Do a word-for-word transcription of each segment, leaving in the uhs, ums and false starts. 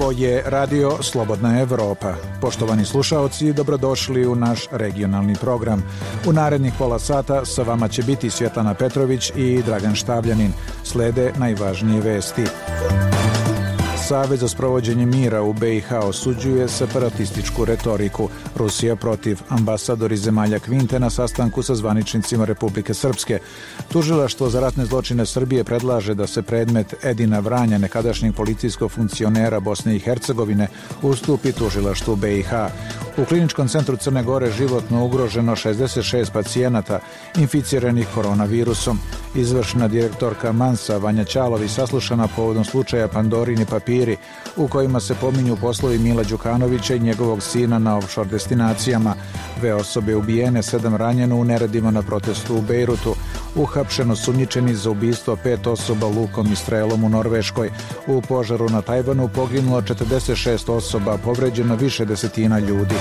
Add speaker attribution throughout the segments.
Speaker 1: Ovo je Radio Slobodna Evropa. Poštovani slušaoci, dobrodošli u naš regionalni program. U narednih pola sata sa vama će biti Svjetlana Petrović i Dragan Štavljanin. Slede najvažnije vesti. Savez za sprovođenje mira u be i ha osuđuje separatističku retoriku. Rusija protiv, ambasadori zemalja Kvinte na sastanku sa zvaničnicima Republike Srpske. Tužilaštvo za ratne zločine Srbije predlaže da se predmet Edina Vranja, nekadašnjeg policijskog funkcionera Bosne i Hercegovine, ustupi tužilaštvu be i ha. U kliničkom centru Crne Gore životno ugroženo šezdeset šest pacijenata inficiranih koronavirusom. Izvršna direktorka Mansa Vanja Ćalovi saslušana povodom slučaja Pandorini papiri, u kojima se pominju poslovi Mila Đukanovića i njegovog sina na offshore destinacijama. Dve osobe ubijene, sedam ranjeno u neredima na protestu u Bejrutu. Uhapšeno sumnjičeni za ubistvo pet osoba lukom i strelom u Norveškoj. U požaru na Tajvanu poginulo četrdeset šest osoba, povređeno više desetina ljudi.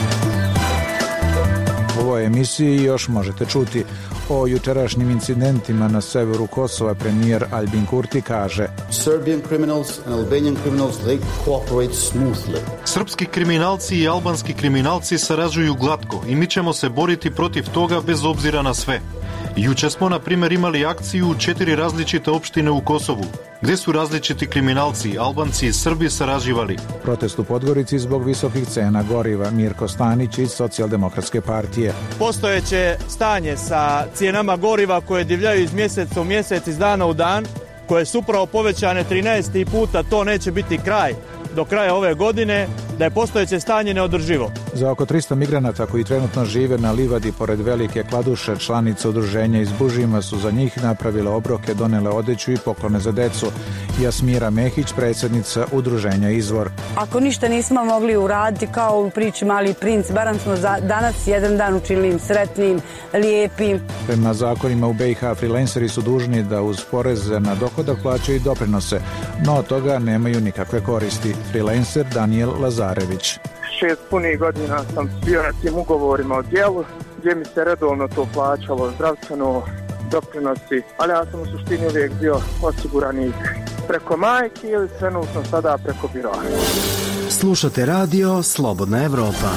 Speaker 1: U ovoj emisiji još možete čuti o jučerašnjim incidentima na severu Kosova. Premijer Albin Kurti kaže:
Speaker 2: Serbian criminals and Albanian criminals, they cooperate smoothly.
Speaker 3: Srpski kriminalci i albanski kriminalci sarađuju glatko i mi ćemo se boriti protiv toga bez obzira na sve. Juče smo, na primjer, imali akciju u četiri različite opštine u Kosovu, gdje su različiti kriminalci, Albanci i Srbi sarađivali.
Speaker 1: Protest u Podgorici zbog visokih cena goriva. Mirko Stanić iz Socijaldemokratske partije.
Speaker 4: Postojeće stanje sa cijenama goriva koje divljaju iz mjeseca u mjesec, iz dana u dan, koje su upravo povećane trinaest puta, to neće biti kraj do kraja ove godine, da je postojeće stanje neodrživo.
Speaker 1: Za oko trista migranata koji trenutno žive na livadi pored Velike Kladuše, članice udruženja iz Bužima su za njih napravile obroke, donele odeću i poklone za decu. Jasmira Mehić, predsjednica udruženja Izvor.
Speaker 5: Ako ništa nismo mogli uraditi kao u priči Mali princ, barem smo za danas jedan dan učinili im sretnim, lijepim.
Speaker 1: Prema zakonima u be i ha freelanceri su dužni da uz poreze na dohodak plaćaju i doprinose, no od toga nemaju nikakve koristi. Freelancer Daniel Lazarević.
Speaker 6: Šest punih godina sam bio na tim ugovorima o djelu, gdje mi se redovno to plaćalo, zdravstveno, doprinosi, ali ja sam u suštini uvijek bio osiguranik preko majke ili trenutno sada preko biroa.
Speaker 7: Slušate radio Slobodna Evropa.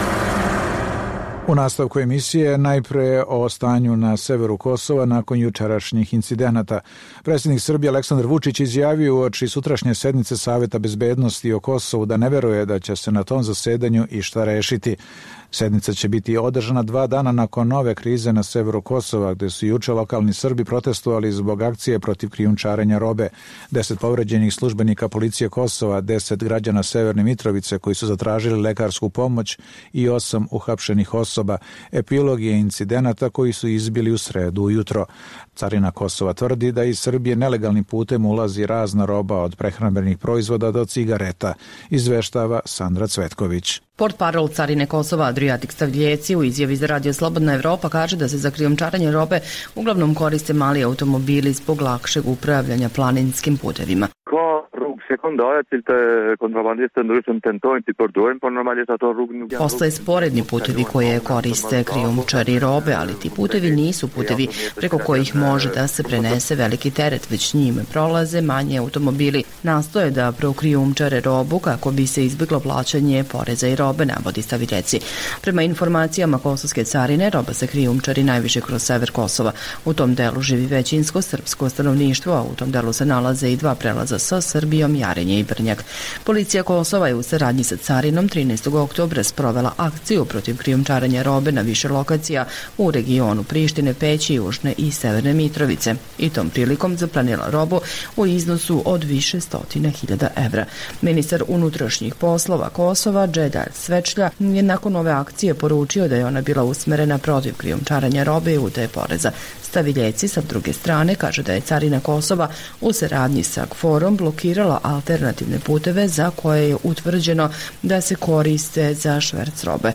Speaker 1: U nastavku emisije najpre o stanju na severu Kosova nakon jučerašnjih incidenata. Predsjednik Srbije Aleksandar Vučić izjavio uoči sutrašnje sednice Saveta bezbednosti o Kosovu da ne veruje da će se na tom zasedanju išta rešiti. Sednica će biti održana dva dana nakon nove krize na severu Kosova, gdje su juče lokalni Srbi protestovali zbog akcije protiv krijumčarenja robe. Deset povređenih službenika policije Kosova, deset građana Severne Mitrovice koji su zatražili lekarsku pomoć i osam uhapšenih osoba. Epilog je incidenata koji su izbili u sredu ujutro. Carina Kosova tvrdi da iz Srbije nelegalnim putem ulazi razna roba od prehrambenih proizvoda do cigareta, izveštava Sandra Cvetković.
Speaker 8: Portparol Carine Kosova Adriatik Stavljeci u izjavi za Radio Slobodna Evropa kaže da se za krijumčarenje robe uglavnom koriste mali automobili zbog lakšeg upravljanja planinskim putevima. Postoje sporedni putevi koje koriste krijumčari robe, ali ti putevi nisu putevi preko kojih može da se prenese veliki teret, već njime prolaze manji automobili. Nastoje da prokrijumčare robu kako bi se izbjeglo plaćanje poreza i robe, navodi Staviljeci. Prema informacijama kosovske carine, roba se krijumčari najviše kroz sever Kosova. U tom delu živi većinsko srpsko stanovništvo, a u tom delu se nalaze i dva prelaza sa Srbijom, Jarinje i Brnjak. Policija Kosova je u saradnji sa carinom trinaestog oktobra sprovela akciju protiv krijumčarenja robe na više lokacija u regionu Prištine, Peći, Južne i Severne Mitrovice. I tom prilikom zaplanila robu u iznosu od više stotine hiljada evra. Ministar unutrašnjih poslova Kosova, Džedalj Svečlja, je nakon ove akcije poručio da je ona bila usmerena protiv krijumčarenja robe i utaje poreza. Staviljeci sa druge strane kaže da je carina Kosova u saradnji sa KFOR-om blokirala alternativne puteve za koje je utvrđeno da se koriste za šverc robe.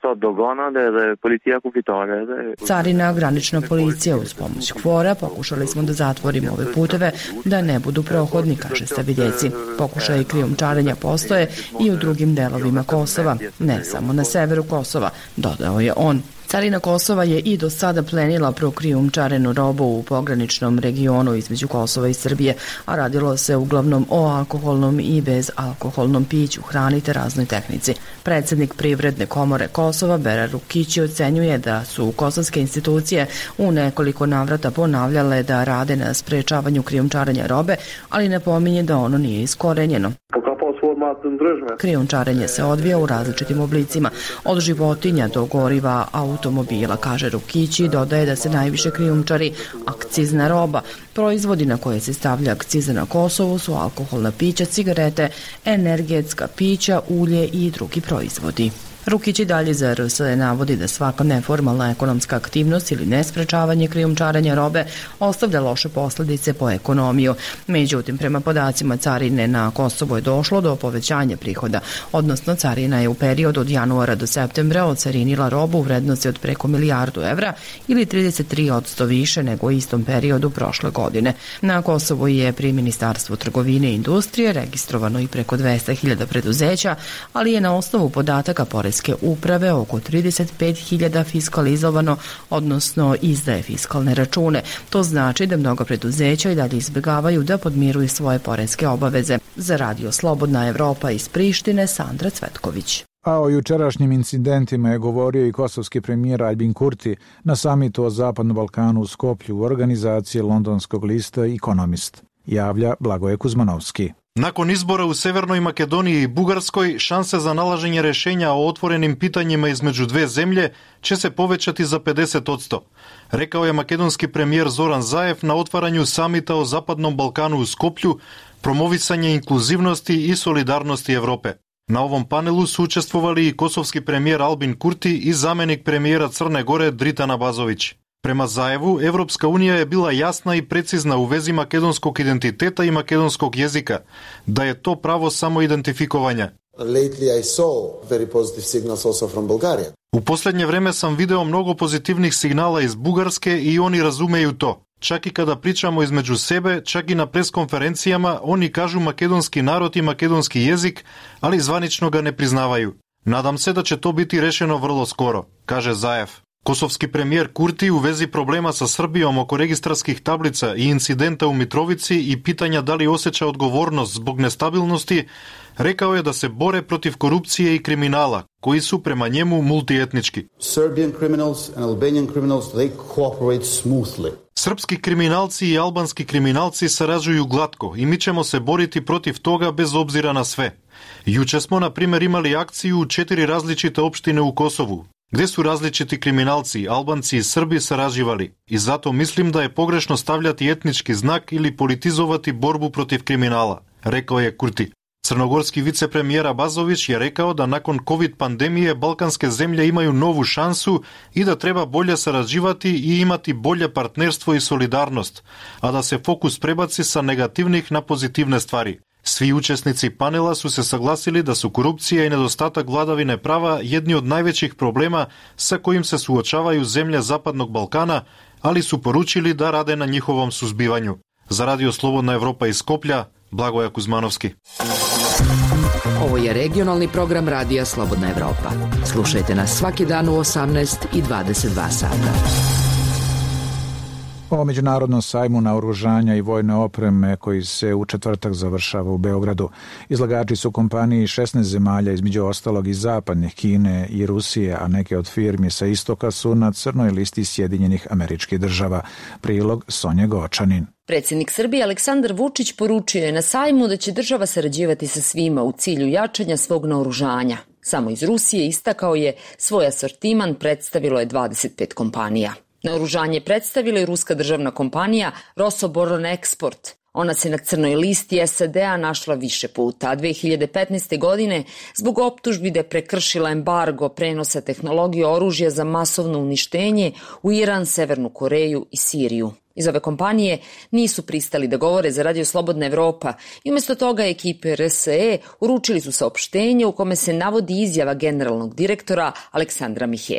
Speaker 8: Carina, granična policija uz pomoć KFOR-a pokušali smo da zatvorimo ove puteve da ne budu prohodni, kaže Staviljeci. Pokušaji krijumčarenja postoje i u drugim delovima Kosova, ne samo na severu Kosova, dodao je on. Carina Kosova je i do sada plenila prokrijumčarenu robu u pograničnom regionu između Kosova i Srbije, a radilo se uglavnom o alkoholnom i bezalkoholnom piću, hrani te raznoj tehnici. Predsjednik Privredne komore Kosova, Bera Rukići, ocenjuje da su kosovske institucije u nekoliko navrata ponavljale da rade na sprečavanju krijumčarenja robe, ali napominje da ono nije iskorenjeno. Krijumčarenje se odvija u različitim oblicima, od životinja do goriva automobila, kaže Rukići, i dodaje da se najviše krijumčari akcizna roba. Proizvodi na koje se stavlja akciza na Kosovu su alkoholna pića, cigarete, energetska pića, ulje i drugi proizvodi. Rukić i dalje za R S navodi da svaka neformalna ekonomska aktivnost ili nesprečavanje krijumčarenja robe ostavlja loše posljedice po ekonomiju. Međutim, prema podacima carine na Kosovo je došlo do povećanja prihoda, odnosno carina je u periodu od januara do septembra ocarinila robu u vrednosti od preko milijardu evra ili trideset tri posto više nego u istom periodu prošle godine. Na Kosovu je pri Ministarstvu trgovine i industrije registrovano i preko dvesta hiljada preduzeća, ali je na osnovu podataka Poreske uprave oko trideset pet hiljada fiskalizovano, odnosno izdaje fiskalne račune. To znači da mnoga preduzeća i dalje izbjegavaju da podmiruju svoje poreske obaveze. Za Radio Slobodna Evropa iz Prištine, Sandra Cvetković.
Speaker 1: A o jučerašnjim incidentima je govorio i kosovski premijer Albin Kurti na samitu o Zapadnom Balkanu u Skoplju u organizaciji londonskog lista Economist. Javlja Blagoje Kuzmanovski.
Speaker 3: Nakon izbora u Severnoj Makedoniji i Bugarskoj, šanse za nalaženje rešenja o otvorenim pitanjima između dve zemlje će se povećati za pedeset posto. Rekao je makedonski premijer Zoran Zaev na otvaranju samita o Zapadnom Balkanu u Skoplju, promovisanje inkluzivnosti i solidarnosti Evrope. Na ovom panelu su učestvovali i kosovski premijer Albin Kurti i zamenik premijera Crne Gore Dritan Abazović. Prema Zaevu, Evropska unija je bila jasna i precizna u vezi makedonskog identiteta i makedonskog jezika, da je to pravo samoidentifikovanja. U posljednje vreme sam video mnogo pozitivnih signala iz Bugarske i oni razumeju to. Čak i kada pričamo između sebe, čak i na preskonferencijama, oni kažu makedonski narod i makedonski jezik, ali zvanično ga ne priznavaju. Nadam se da će to biti rešeno vrlo skoro, kaže Zaev. Kosovski premijer Kurti u vezi problema sa Srbijom oko registarskih tablica i incidenta u Mitrovici i pitanja da li osjeća odgovornost zbog nestabilnosti, rekao je da se bore protiv korupcije i kriminala, koji su prema njemu multietnički.
Speaker 2: Serbian criminals and Albanian criminals, they cooperate smoothly.
Speaker 3: Srpski kriminalci i albanski kriminalci sarađuju glatko i mi ćemo se boriti protiv toga bez obzira na sve. Juče smo, na primjer, imali akciju u četiri različite opštine u Kosovu, gdje su različiti kriminalci, Albanci i Srbi sarađivali i zato mislim da je pogrešno stavljati etnički znak ili politizovati borbu protiv kriminala, rekao je Kurti. Crnogorski vicepremijer Abazović je rekao da nakon COVID pandemije balkanske zemlje imaju novu šansu i da treba bolje sarađivati i imati bolje partnerstvo i solidarnost, a da se fokus prebaci sa negativnih na pozitivne stvari. Svi učesnici panela su se saglasili da su korupcija i nedostatak vladavine prava jedni od najvećih problema sa kojim se suočavaju zemlje Zapadnog Balkana, ali su poručili da rade na njihovom suzbivanju. Za Radio Slobodna Evropa iz Skoplja, Blagoje Kuzmanovski.
Speaker 9: Ovo je regionalni program Radija Slobodna Evropa. Slušajte nas svaki dan u osamnaest i dvadeset dva sata.
Speaker 1: O međunarodnom sajmu naoružanja i vojne opreme koji se u četvrtak završava u Beogradu. Izlagači su kompaniji šesnaest zemalja, između ostalog i zapadnih, Kine i Rusije, a neke od firmi sa istoka su na crnoj listi Sjedinjenih Američkih Država. Prilog Sonja Gočanin.
Speaker 10: Predsjednik Srbije Aleksandar Vučić poručio je na sajmu da će država sarađivati sa svima u cilju jačanja svog naoružanja. Samo iz Rusije, istakao je, svoj asortiman predstavilo je dvadeset pet kompanija. Naoružanje predstavila je ruska državna kompanija Rosoboronexport. Ona se na crnoj listi S A D-a našla više puta, a dve hiljade petnaeste. godine zbog optužbi da je prekršila embargo prenosa tehnologije oružja za masovno uništenje u Iran, Severnu Koreju i Siriju. Iz ove kompanije nisu pristali da govore za Radio Slobodna Evropa i umjesto toga ekipe R S E uručili su saopštenje u kome se navodi izjava generalnog direktora Aleksandra Mihejeva.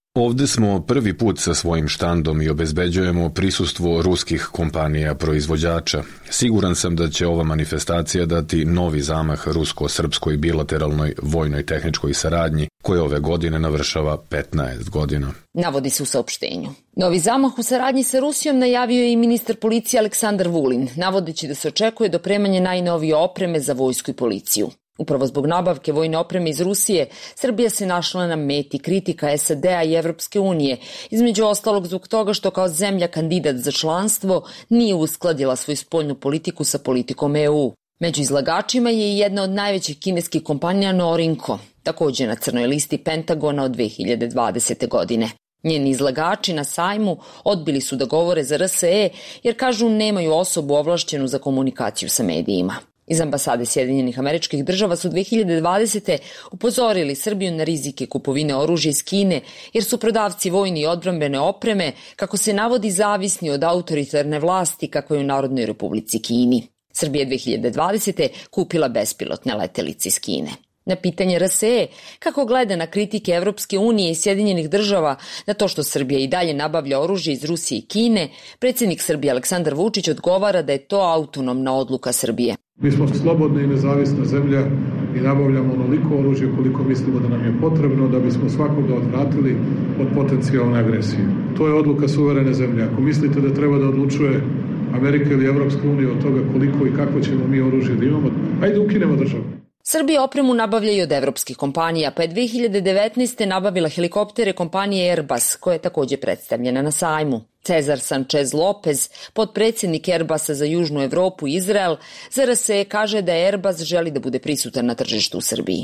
Speaker 11: Ovde smo prvi put sa svojim štandom i obezbeđujemo prisustvo ruskih kompanija proizvođača. Siguran sam da će ova manifestacija dati novi zamah rusko-srpskoj bilateralnoj vojnoj tehničkoj saradnji, koja ove godine navršava petnaest godina.
Speaker 10: Navodi se u saopštenju. Novi zamah u saradnji sa Rusijom najavio je i ministar policije Aleksandar Vulin, navodeći da se očekuje dopremanje najnovije opreme za vojsku i policiju. Upravo zbog nabavke vojne opreme iz Rusije, Srbija se našla na meti kritika S A D-a i Evropske unije, između ostalog zbog toga što kao zemlja kandidat za članstvo nije uskladila svoju spoljnu politiku sa politikom E U. Među izlagačima je i jedna od najvećih kineskih kompanija Norinco, također na crnoj listi Pentagona od dve hiljade dvadesete. godine. Njeni izlagači na sajmu odbili su da govore za R S E jer kažu nemaju osobu ovlašćenu za komunikaciju sa medijima. Iz ambasade Sjedinjenih Američkih Država su dve hiljade dvadesete. upozorili Srbiju na rizike kupovine oružja iz Kine, jer su prodavci vojne i odbrambene opreme, kako se navodi, zavisni od autoritarne vlasti kakva je u Narodnoj Republici Kini. Srbija je dve hiljade dvadesete. kupila bespilotne letelice iz Kine. Na pitanje R S E kako gleda na kritike Evropske unije i Sjedinjenih Država na to što Srbija i dalje nabavlja oružje iz Rusije i Kine, predsjednik Srbije Aleksandar Vučić odgovara da je to autonomna odluka Srbije.
Speaker 12: Mi smo slobodna i nezavisna zemlja i nabavljamo onoliko oružje koliko mislimo da nam je potrebno da bismo svakoga odvratili od potencijalne agresije. To je odluka suverene zemlje. Ako mislite da treba da odlučuje Amerika ili Evropska unija od toga koliko i kako ćemo mi oružje da imamo, ajde ukinemo državu.
Speaker 10: Srbija opremu nabavlja i od evropskih kompanija, pa je dve hiljade devetnaeste. nabavila helikoptere kompanije Airbus, koja je također predstavljena na sajmu. Cezar Sanchez Lopez, potpredsjednik Airbusa za Južnu Evropu i Izrael, za R S E kaže da Airbus želi da bude prisutan na tržištu u Srbiji.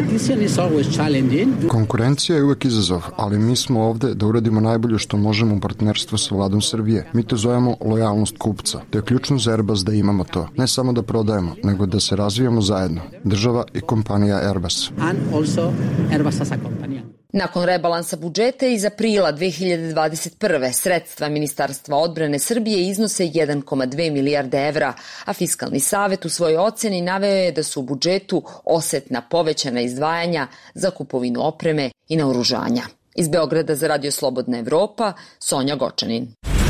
Speaker 13: Konkurencija je uvek izazov, ali mi smo ovde da uradimo najbolje što možemo u partnerstvu sa vladom Srbije. Mi to zovemo lojalnost kupca. To je ključno za Airbus da imamo to. Ne samo da prodajemo, nego da se razvijamo zajedno. Država i kompanija Airbus.
Speaker 10: Nakon rebalansa budžeta iz aprila dve hiljade dvadeset prve. sredstva Ministarstva odbrane Srbije iznose jedan zarez dve milijarde evra, a Fiskalni savet u svojoj oceni naveo je da su u budžetu osetna povećana izdvajanja za kupovinu opreme i naoružanja. Iz Beograda za Radio Slobodna Evropa, Sonja Gočanin.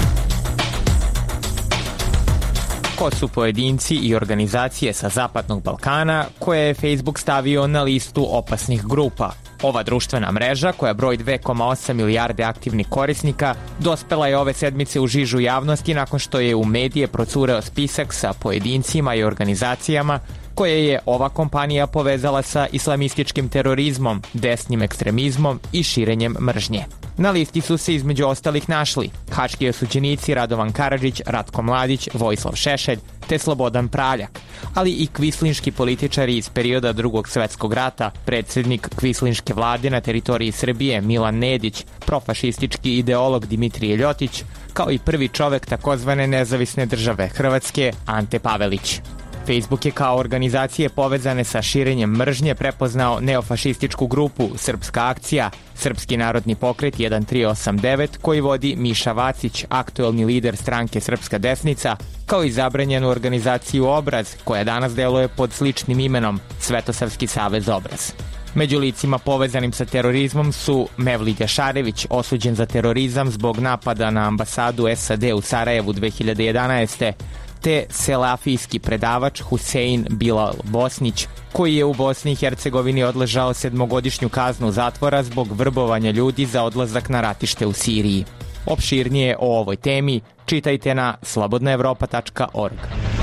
Speaker 14: Ko su pojedinci i organizacije sa Zapadnog Balkana koje je Facebook stavio na listu opasnih grupa? Ova društvena mreža, koja broji dve zarez osam milijarde aktivnih korisnika, dospela je ove sedmice u žižu javnosti nakon što je u medije procureo spisak sa pojedincima i organizacijama koje je ova kompanija povezala sa islamističkim terorizmom, desnim ekstremizmom i širenjem mržnje. Na listi su se između ostalih našli haški osuđenici Radovan Karadžić, Ratko Mladić, Vojislav Šešelj te Slobodan Praljak, ali i kvislinški političari iz perioda Drugog svetskog rata, predsjednik kvislinške vlade na teritoriji Srbije Milan Nedić, profašistički ideolog Dimitrije Ljotić, kao i prvi čovek takozvane nezavisne države Hrvatske Ante Pavelić. Facebook je kao organizacije povezane sa širenjem mržnje prepoznao neofašističku grupu Srpska akcija, Srpski narodni pokret jedan tri osam devet koji vodi Miša Vacić, aktuelni lider stranke Srpska desnica, kao i zabranjenu organizaciju Obraz, koja danas deluje pod sličnim imenom Svetosavski savez Obraz. Među licima povezanim sa terorizmom su Mevlid Jašarević, osuđen za terorizam zbog napada na ambasadu S A D u Sarajevu dve hiljade jedanaeste. te selafijski predavač Husein Bilal Bosnić, koji je u Bosni i Hercegovini odležao sedmogodišnju kaznu zatvora zbog vrbovanja ljudi za odlazak na ratište u Siriji. Opširnije o ovoj temi čitajte na slobodna evropa tačka org.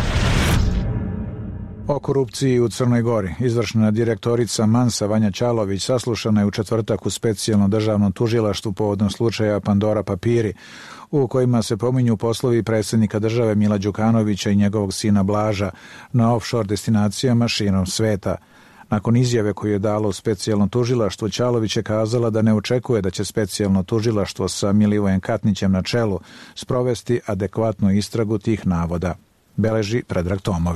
Speaker 1: O korupciji u Crnoj Gori. Izvršna direktorica Mansa Vanja Ćalović saslušana je u četvrtak u specijalnom državnom tužilaštvu povodom slučaja Pandora papiri, u kojima se pominju poslovi predsjednika države Mila Đukanovića i njegovog sina Blaža na offshore destinacijama širom sveta. Nakon izjave koju je dalo u specijalno tužilaštvo, Ćalović je kazala da ne očekuje da će specijalno tužilaštvo sa Milivojem Katnićem na čelu sprovesti adekvatnu istragu tih navoda. Beleži Predrag Tomović.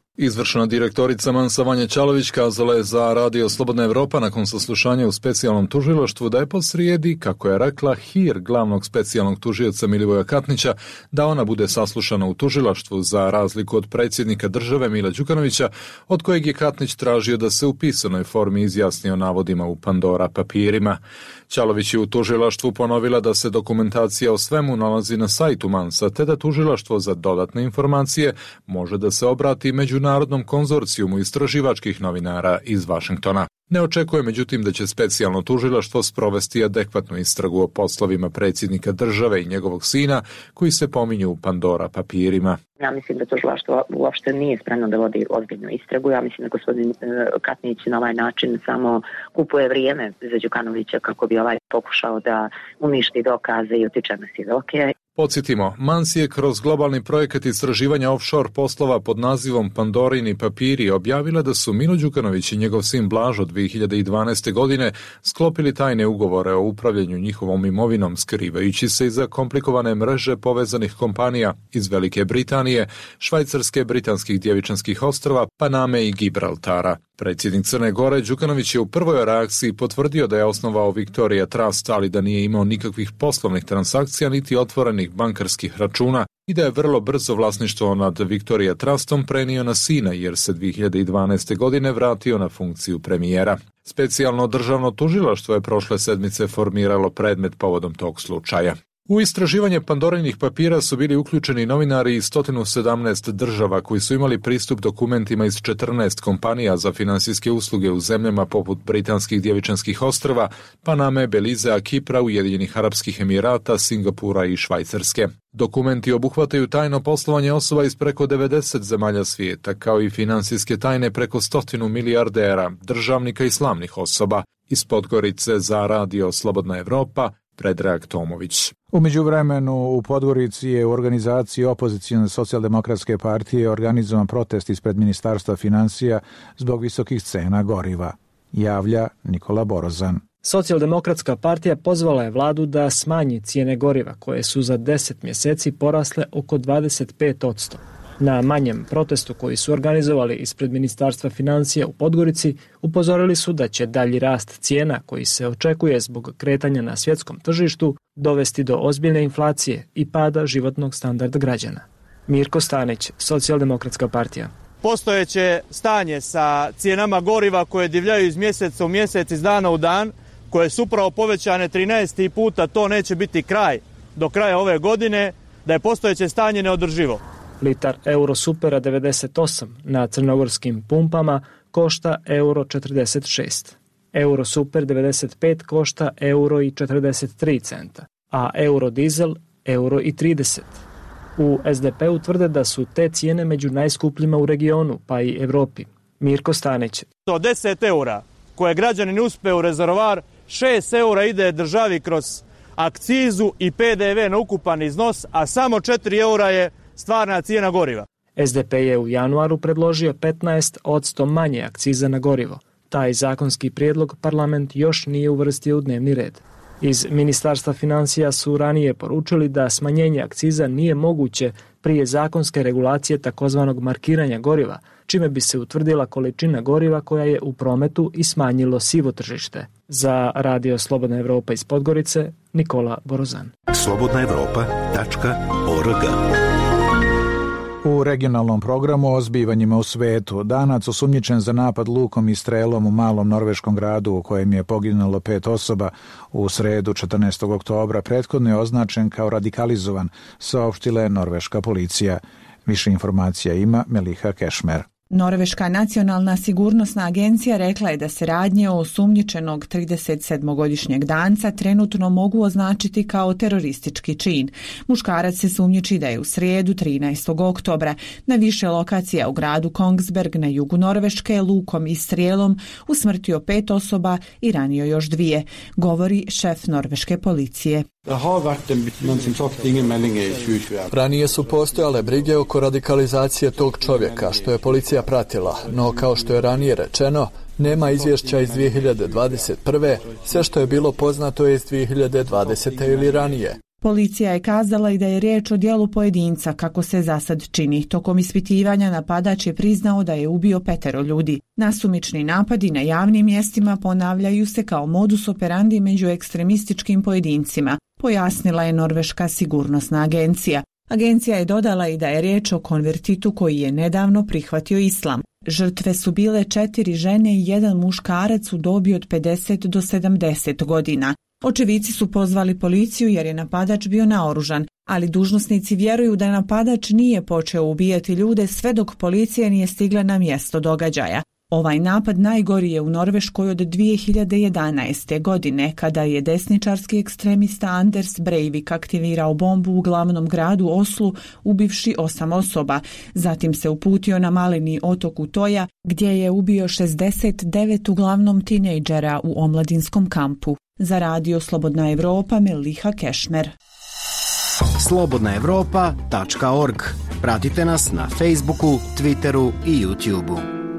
Speaker 15: Izvršna direktorica Mansa Vanja Čalović kazala je za Radio Slobodna Evropa nakon saslušanja u specijalnom tužilaštvu da je posrijedi, kako je rekla, hir glavnog specijalnog tužioca Milivoja Katnića da ona bude saslušana u tužilaštvu za razliku od predsjednika države Mila Đukanovića, od kojeg je Katnić tražio da se u pisanoj formi izjasni o navodima u Pandora papirima. Čalović je u tužilaštvu ponovila da se dokumentacija o svemu nalazi na sajtu Mansa, te da tužilaštvo za dodatne informacije može da se obrati Međunarodnom konzorcijumu istraživačkih novinara iz Vašingtona. Ne očekuje međutim da će specijalno tužilaštvo sprovesti adekvatnu istragu o poslovima predsjednika države i njegovog sina koji se pominju u Pandora papirima.
Speaker 16: Ja mislim da tužilaštvo uopšte nije spremno da vodi ozbiljnu istragu. Ja mislim da gospodin Katnić na ovaj način samo kupuje vrijeme za Đukanovića kako bi ovaj pokušao da uništi dokaze i utiče na svjedoke.
Speaker 15: Podsjetimo, Mans je kroz globalni projekat istraživanja offshore poslova pod nazivom Pandorini papiri objavila da su Milo Đukanović i njegov sin Blažo dvije hiljade dvanaeste. godine sklopili tajne ugovore o upravljanju njihovom imovinom, skrivajući se iza komplikovane mreže povezanih kompanija iz Velike Britanije, Švajcarske, Britanskih Djevičanskih ostrva, Paname i Gibraltara. Predsjednik Crne Gore Đukanović je u prvoj reakciji potvrdio da je osnovao Victoria Trust, ali da nije imao nikakvih poslovnih transakcija niti otvorenih bankarskih računa i da je vrlo brzo vlasništvo nad Victoria Trustom prenio na sina jer se dvije hiljade dvanaeste. godine vratio na funkciju premijera. Specijalno državno tužilaštvo je prošle sedmice formiralo predmet povodom tog slučaja. U istraživanje Pandorinih papira su bili uključeni novinari iz sto sedamnaest država koji su imali pristup dokumentima iz četrnaest kompanija za finansijske usluge u zemljama poput Britanskih Djevičanskih ostrva, Paname, Belizea, Kipra, Ujedinjenih Arapskih Emirata, Singapura i Švajcarske. Dokumenti obuhvataju tajno poslovanje osoba iz preko devedeset zemalja svijeta, kao i finansijske tajne preko stotinu milijardera, državnika i slavnih osoba. Iz Podgorice za Radio Slobodna Evropa, Predrag Tomović.
Speaker 1: U međuvremenu u Podgorici je u organizaciji opozicijne socijaldemokratske partije organizovan protest ispred Ministarstva financija zbog visokih cena goriva. Javlja Nikola Borozan.
Speaker 17: Socijaldemokratska partija pozvala je vladu da smanji cijene goriva koje su za deset mjeseci porasle oko dvadeset pet posto. Na manjem protestu koji su organizovali ispred Ministarstva financija u Podgorici upozorili su da će dalji rast cijena koji se očekuje zbog kretanja na svjetskom tržištu dovesti do ozbiljne inflacije i pada životnog standarda građana. Mirko Stanić, Socijaldemokratska partija.
Speaker 4: Postojeće stanje sa cijenama goriva koje divljaju iz mjeseca u mjesec, iz dana u dan, koje su upravo povećane trinaest puta, to neće biti kraj do kraja ove godine, da je postojeće stanje neodrživo.
Speaker 17: Litar Eurosupera devedeset osam na crnogorskim pumpama košta euro četrdeset šest. Eurosuper devedeset pet košta euro i četrdeset tri centa, a Eurodizel euro i trideset. U es de pe-u tvrde da su te cijene među najskupljima u regionu, pa i Evropi. Mirko Stanić.
Speaker 4: To deset eura koje građanin uspe u rezervoar, šest eura ide državi kroz akcizu i pe de ve na ukupan iznos, a samo četiri eura je stvarna cijena goriva.
Speaker 17: es de pe je u januaru predložio petnaest posto manje akciza na gorivo. Taj zakonski prijedlog parlament još nije uvrstio u dnevni red. Iz Ministarstva financija su ranije poručili da smanjenje akciza nije moguće prije zakonske regulacije takozvanog markiranja goriva, čime bi se utvrdila količina goriva koja je u prometu i smanjilo sivo tržište. Za Radio Slobodna Evropa iz Podgorice, Nikola Borozan.
Speaker 18: slobodna evropa tačka org.
Speaker 1: U regionalnom programu o zbivanjima u svetu, Danac osumnjičen za napad lukom i strelom u malom norveškom gradu u kojem je poginulo pet osoba u sredu četrnaestog oktobra prethodno je označen kao radikalizovan, saopštila je norveška policija. Više informacija ima Meliha Kešmer.
Speaker 19: Norveška nacionalna sigurnosna agencija rekla je da se radnje osumnjičenog tridesetsedmogodišnjeg Danca trenutno mogu označiti kao teroristički čin. Muškarac se sumnjiči da je u srijedu trinaestog oktobra na više lokacija u gradu Kongsberg na jugu Norveške lukom i strijelom usmrtio pet osoba i ranio još dvije, govori šef norveške policije.
Speaker 20: Ranije su postojale brige oko radikalizacije tog čovjeka, što je policija pratila, no kao što je ranije rečeno, nema izvješća iz dvije hiljade dvadeset prve. Sve što je bilo poznato je iz dvije hiljade dvadesete ili ranije.
Speaker 19: Policija je kazala i da je riječ o djelu pojedinca, kako se zasad čini. Tokom ispitivanja napadač je priznao da je ubio petero ljudi. Nasumični napadi na javnim mjestima ponavljaju se kao modus operandi među ekstremističkim pojedincima, pojasnila je Norveška sigurnosna agencija. Agencija je dodala i da je riječ o konvertitu koji je nedavno prihvatio islam. Žrtve su bile četiri žene i jedan muškarac u dobi od pedeset do sedamdeset godina. Očevici su pozvali policiju jer je napadač bio naoružan, ali dužnosnici vjeruju da napadač nije počeo ubijati ljude sve dok policija nije stigla na mjesto događaja. Ovaj napad najgori je u Norveškoj od dvije hiljade jedanaeste. godine, kada je desničarski ekstremista Anders Breivik aktivirao bombu u glavnom gradu Oslu, ubivši osam osoba. Zatim se uputio na maleni otok Utoja, gdje je ubio šezdeset devet uglavnom tinejdžera u omladinskom kampu. Za radio Slobodna Evropa, Meliha Kešmer.
Speaker 7: slobodna evropa tačka org. Pratite nas na Facebooku, Twitteru i YouTubeu.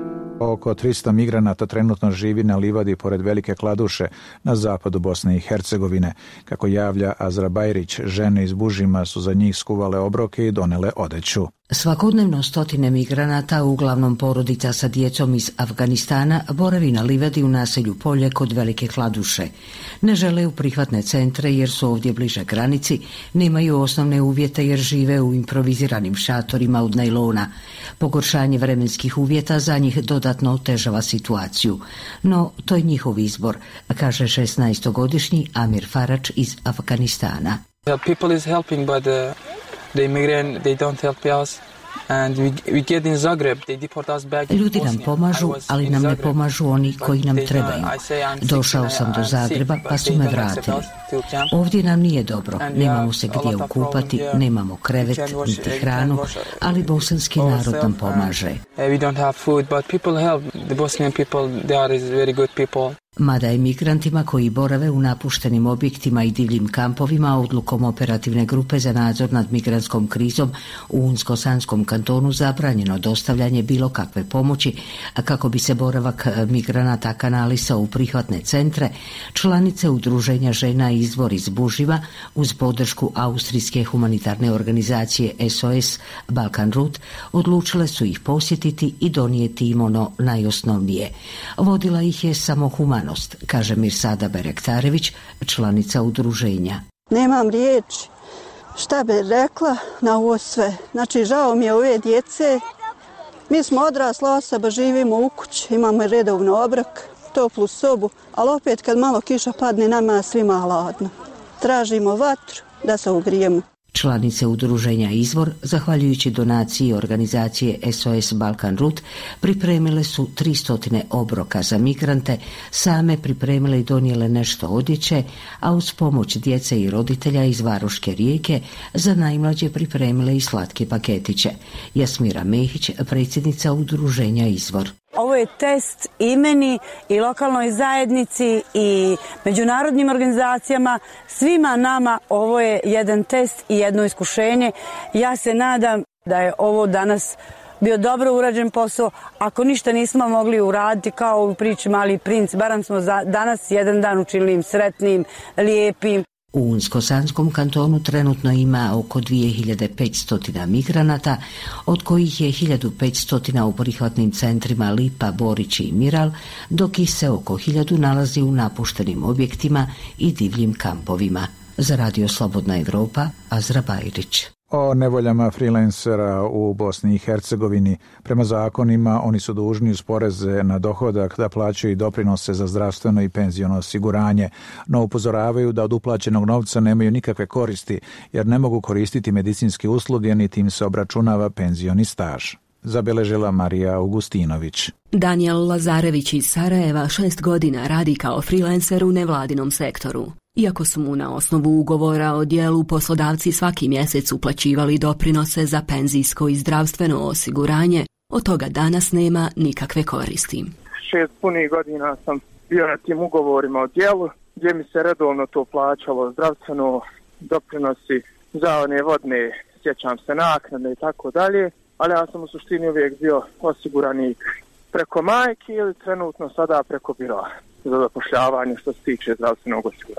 Speaker 1: Oko tristo migranata trenutno živi na livadi pored Velike Kladuše na zapadu Bosne i Hercegovine. Kako javlja Azra Bajrić, žene iz Bužima su za njih skuvale obroke i donele odeću.
Speaker 21: Svakodnevno stotine migranata, uglavnom porodica sa djecom iz Afganistana, boravi na livadi u naselju Polje kod Velike Kladuše. Ne žele u prihvatne centre jer su ovdje bliže granici, nemaju osnovne uvjete jer žive u improviziranim šatorima od najlona. Pogoršanje vremenskih uvjeta za njih dodatno otežava situaciju. No, to je njihov izbor, kaže šesnaestogodišnji Amir Farač iz Afganistana.
Speaker 22: People is helping, but uh... The immigrant, they don't help us. And we, we get in Zagreb, they deport us back.
Speaker 21: Ljudi nam pomažu, ali nam ne pomažu oni koji nam trebaju. Došao sam do Zagreba, pa su me vratili. Ovdje nam nije dobro, nemamo se gdje ukupati, nemamo krevet, niti hranu, ali bosanski narod nam pomaže.
Speaker 22: We don't have food, but people help. The Bosnian people, they are very good people.
Speaker 21: Mada je migrantima koji borave u napuštenim objektima i divljim kampovima odlukom operativne grupe za nadzor nad migrantskom krizom u Unsko-Sanskom kantonu zabranjeno dostavljanje bilo kakve pomoći, a kako bi se boravak migranata kanalisao u prihvatne centre, članice udruženja žena Izvor iz Buživa uz podršku austrijske humanitarne organizacije S O S Balkan Route odlučile su ih posjetiti i donijeti im ono najosnovnije. Vodila ih je samo humanost, kaže Mirsada Berektarević, članica udruženja.
Speaker 23: Nemam riječi šta bi rekla na ovo sve. Znači, žao mi je ove djece. Mi smo odrasla osoba, živimo u kući, imamo redovno obrok, toplu sobu, ali opet kad malo kiša padne, nama svima hladno. Tražimo vatru da se ugrijemo.
Speaker 21: Članice udruženja Izvor, zahvaljujući donaciji organizacije S O S Balkan Route, pripremile su tristo obroka za migrante, same pripremile i donijele nešto odjeće, a uz pomoć djece i roditelja iz Varoške Rijeke za najmlađe pripremile i slatke paketiće. Jasmira Mehić, predsjednica udruženja Izvor.
Speaker 5: Ovo je test i meni i lokalnoj zajednici i međunarodnim organizacijama. Svima nama ovo je jedan test i jedno iskušenje. Ja se nadam da je ovo danas bio dobro urađen posao. Ako ništa nismo mogli uraditi kao u priči Mali princ, barem smo za danas jedan dan učinili im sretnim, lijepim.
Speaker 21: U Unsko-Sanskom kantonu trenutno ima oko dvije hiljade petsto migranata, od kojih je hiljadu petsto u prihvatnim centrima Lipa, Borić i Miral, dok ih se oko hiljadu nalazi u napuštenim objektima i divljim kampovima. Za radio Slobodna Evropa, Azra Bajrić.
Speaker 1: O nevoljama freelancera u Bosni i Hercegovini. Prema zakonima oni su dužni uz poreze na dohodak da plaćaju doprinose za zdravstveno i penziono osiguranje, no upozoravaju da od uplaćenog novca nemaju nikakve koristi jer ne mogu koristiti medicinske usluge niti im se obračunava penzioni staž. Zabeležila Marija Augustinović.
Speaker 24: Danijel Lazarević iz Sarajeva šest godina radi kao freelancer u nevladinom sektoru. Iako su mu na osnovu ugovora o djelu poslodavci svaki mjesec uplaćivali doprinose za penzijsko i zdravstveno osiguranje, od toga danas nema nikakve koristi.
Speaker 6: Šest punih godina sam bio na tim ugovorima o djelu, gdje mi se redovno to plaćalo, zdravstveno, doprinosi za one vodne, sjećam se, naknade i tako dalje, ali ja sam u suštini uvijek bio osiguranik preko majke ili trenutno sada preko biroa za zapošljavanje što se tiče zdravstvenog osiguranja.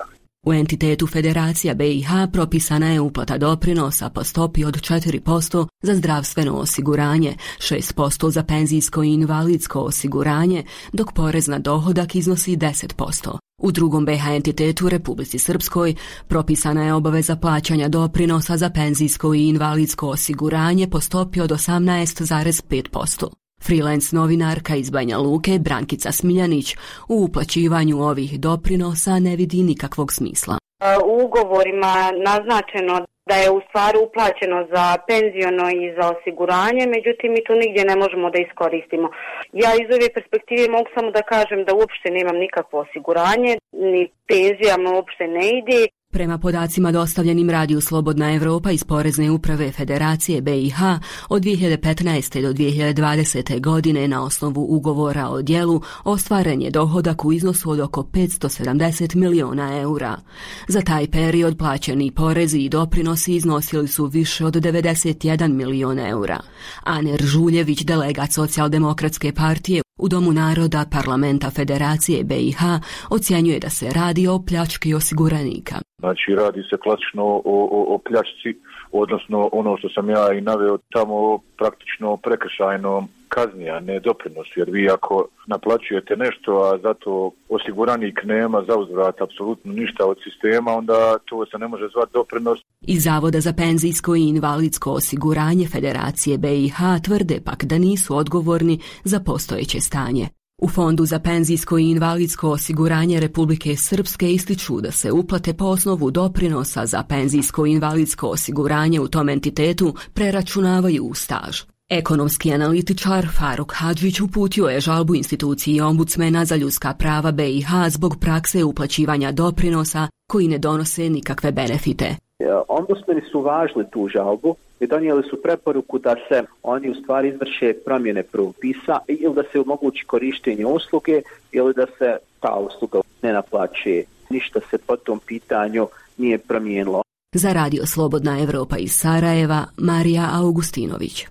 Speaker 24: U entitetu Federacija B i H propisana je uplata doprinosa po stopi od četiri posto za zdravstveno osiguranje, šest posto za penzijsko i invalidsko osiguranje, dok porez na dohodak iznosi deset posto. U drugom B H entitetu Republici Srpskoj propisana je obaveza plaćanja doprinosa za penzijsko i invalidsko osiguranje po stopi od osamnaest zarez pet posto. Freelance novinarka iz Banja Luke Brankica Smiljanić u uplaćivanju ovih doprinosa ne vidi nikakvog smisla.
Speaker 2: U ugovorima naznačeno da je u stvari uplaćeno za penziono i za osiguranje, međutim mi tu nigdje ne možemo da iskoristimo. Ja iz ove perspektive mogu samo da kažem da uopšte nemam nikakvo osiguranje, ni penzijama uopšte ne ide.
Speaker 24: Prema podacima dostavljenim Radiju Slobodna Evropa iz Porezne uprave Federacije B i H, od dvije hiljade petnaeste do dvije hiljade dvadesete. godine na osnovu ugovora o djelu ostvaren je dohodak u iznosu od oko petsto sedamdeset miliona eura. Za taj period plaćeni porezi i doprinosi iznosili su više od devedeset jedan milion eura. Aner Žuljević, delegat Socijaldemokratske partije u Domu naroda Parlamenta Federacije B i H, ocjenjuje da se radi o pljački osiguranika.
Speaker 3: Znači, radi se klasično o, o, o pljačci, odnosno ono što sam ja i naveo tamo praktično prekršajnom kazni, a ne doprinos, jer vi ako naplaćujete nešto, a zato osiguranik nema za uzvrat apsolutno ništa od sistema, onda to se ne može zvati doprinos.
Speaker 24: Iz Zavoda za penzijsko i invalidsko osiguranje Federacije B i H tvrde pak da nisu odgovorni za postojeće stanje. U Fondu za penzijsko i invalidsko osiguranje Republike Srpske ističu da se uplate po osnovu doprinosa za penzijsko i invalidsko osiguranje u tom entitetu preračunavaju u staž. Ekonomski analitičar Faruk Hadžić uputio je žalbu instituciji ombudsmena za ljudska prava B i H zbog prakse uplaćivanja doprinosa koji ne donose nikakve benefite.
Speaker 8: Ombudsmeni su uvažili tu žalbu i donijeli su preporuku da se oni u stvari izvrše promjene propisa ili da se omogući korištenje usluge ili da se ta usluga ne naplaćuje. Ništa se po tom pitanju nije promijenilo.
Speaker 24: Za Radio Slobodna Evropa iz Sarajeva, Marija Augustinović.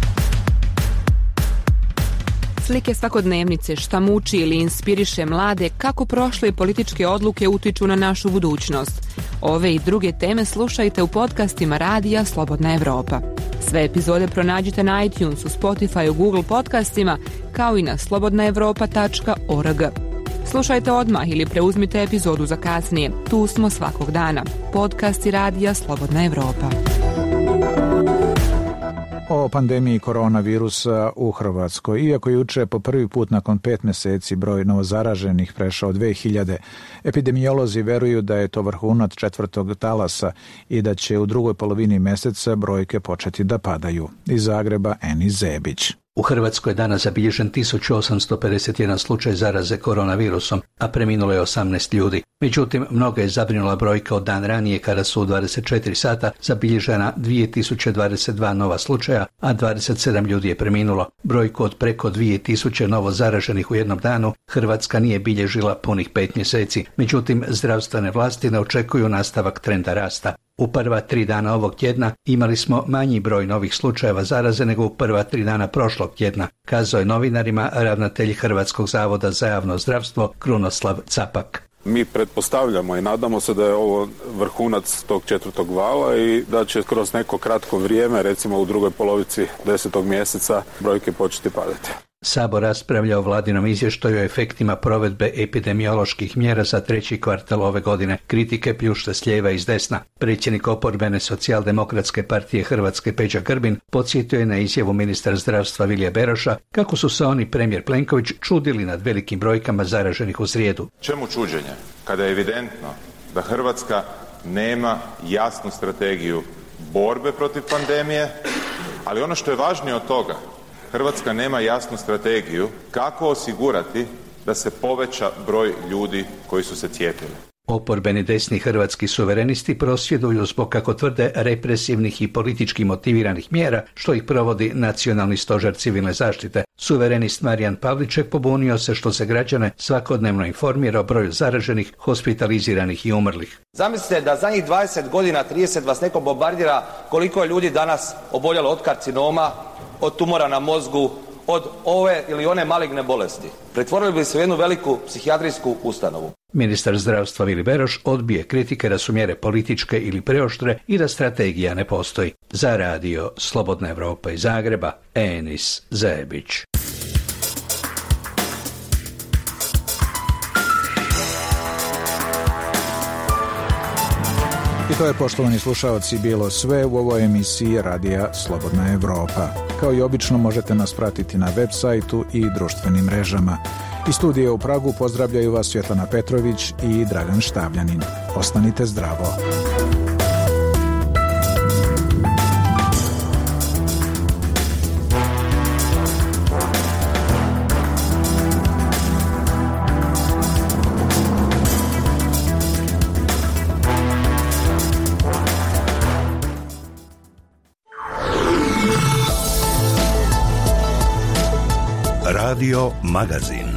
Speaker 9: Slike svakodnevnice, šta muči ili inspiriše mlade, kako prošle političke odluke utiču na našu budućnost. Ove i druge teme slušajte u podcastima Radija Slobodna Evropa. Sve epizode pronađite na iTunesu, Spotify, Google podcastima, kao i na slobodna evropa tačka org. Slušajte odmah ili preuzmite epizodu za kasnije. Tu smo svakog dana. Podcasti Radija Slobodna Evropa.
Speaker 1: O pandemiji koronavirusa u Hrvatskoj. Iako juče po prvi put nakon pet mjeseci broj novozaraženih prešao dvije hiljade, epidemiolozi veruju da je to vrhunac četvrtog talasa i da će u drugoj polovini mjeseca brojke početi da padaju. Iz Zagreba Eni Zebić.
Speaker 25: U Hrvatskoj je danas zabilježen tisuću osamsto pedeset jedan slučaj zaraze koronavirusom, a preminulo je osamnaest ljudi. Međutim, mnoga je zabrinula brojka od dan ranije kada su u dvadeset četiri sata zabilježena dvije tisuće dvadeset dva nova slučaja, a dvadeset sedam ljudi je preminulo. Brojku od preko dvije tisuće novo zaraženih u jednom danu Hrvatska nije bilježila punih pet mjeseci. Međutim, zdravstvene vlasti ne očekuju nastavak trenda rasta. U prva tri dana ovog tjedna imali smo manji broj novih slučajeva zaraze nego u prva tri dana prošlog tjedna, kazao je novinarima ravnatelj Hrvatskog zavoda za javno zdravstvo Krunoslav Capak.
Speaker 26: Mi pretpostavljamo i nadamo se da je ovo vrhunac tog četvrtog vala i da će kroz neko kratko vrijeme, recimo u drugoj polovici desetog mjeseca, brojke početi padati.
Speaker 25: Sabor raspravlja o vladinom izvještaju o efektima provedbe epidemioloških mjera za treći kvartal ove godine. Kritike pljušte s lijeva i s desna. Predsjednik oporbene Socijaldemokratske partije Hrvatske Peđa Grbin podsjetio je na izjavu ministra zdravstva Vilija Beroša kako su se oni premijer Plenković čudili nad velikim brojkama zaraženih u srijedu.
Speaker 27: Čemu čuđenje kada je evidentno da Hrvatska nema jasnu strategiju borbe protiv pandemije, ali ono što je važnije od toga, Hrvatska nema jasnu strategiju kako osigurati da se poveća broj ljudi koji su se cijepili.
Speaker 25: Oporbeni desni hrvatski suverenisti prosvjeduju zbog, kako tvrde, represivnih i politički motiviranih mjera što ih provodi Nacionalni stožer civilne zaštite. Suverenist Marijan Pavliček pobunio se što se građane svakodnevno informira o broju zaraženih, hospitaliziranih i umrlih.
Speaker 28: Zamislite da zadnjih dvadeset godina, trideset vas neko bombardira koliko je ljudi danas oboljelo od karcinoma, od tumora na mozgu, od ove ili one maligne bolesti. Pretvorili bi se u jednu veliku psihijatrijsku ustanovu.
Speaker 25: Ministar zdravstva Vili Beroš odbije kritike da su mjere političke ili preoštre i da strategija ne postoji. Za radio Slobodna Evropa iz Zagreba, Enis Zebić.
Speaker 1: I to je, poštovani slušaoci, bilo sve u ovoj emisiji Radija Slobodna Evropa. Kao i obično možete nas pratiti na web sajtu i društvenim mrežama. Iz studija u Pragu pozdravljaju vas Svjetlana Petrović i Dragan Štavljanin. Ostanite zdravo.
Speaker 18: Radio Magazin.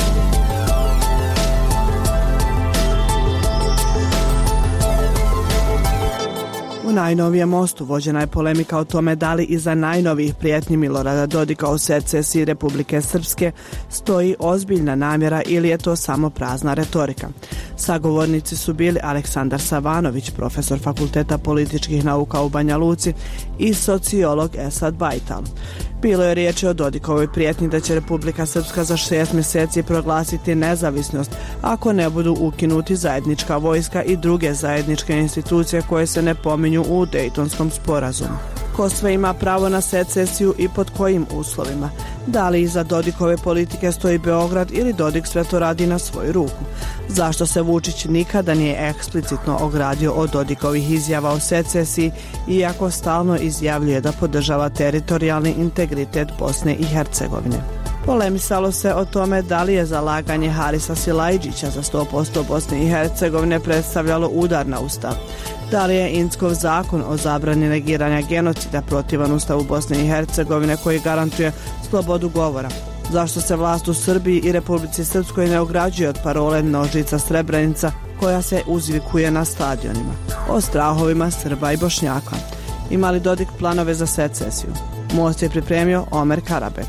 Speaker 4: U najnovijem mostu vođena je polemika o tome da li iza najnovijih prijetnji Milorada Dodika o secesiji Republike Srpske stoji ozbiljna namjera ili je to samo prazna retorika. Sagovornici su bili Aleksandar Savanović, profesor Fakulteta političkih nauka u Banja Luci, i sociolog Esad Bajtal. Bilo je riječi o Dodikovoj prijetnji da će Republika Srpska za šest mjeseci proglasiti nezavisnost ako ne budu ukinuti zajednička vojska i druge zajedničke institucije koje se ne pominju u Dejtonskom sporazumu. Ko sve ima pravo na secesiju i pod kojim uslovima? Da li iza Dodikove politike stoji Beograd ili Dodik sve to radi na svoju ruku? Zašto se Vučić nikada nije eksplicitno ogradio od Dodikovih izjava o secesiji, iako stalno izjavljuje da podržava teritorijalni integritet Bosne i Hercegovine? Polemisalo se o tome da li je zalaganje Harisa Silajđića za sto posto Bosne i Hercegovine predstavljalo udar na ustav. Da li je Inckov zakon o zabrani negiranja genocida protivan ustavu Bosne i Hercegovine koji garantuje slobodu govora? Zašto se vlast u Srbiji i Republici Srpskoj ne ograđuje od parole Nožnica Srebrenica koja se uzvikuje na stadionima? O strahovima Srba i Bošnjaka. Ima li Dodik planove za secesiju? Most je pripremio Omer Karabek.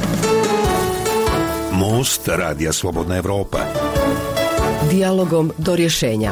Speaker 18: Most Radija Slobodna Evropa.
Speaker 10: Dijalogom do rješenja.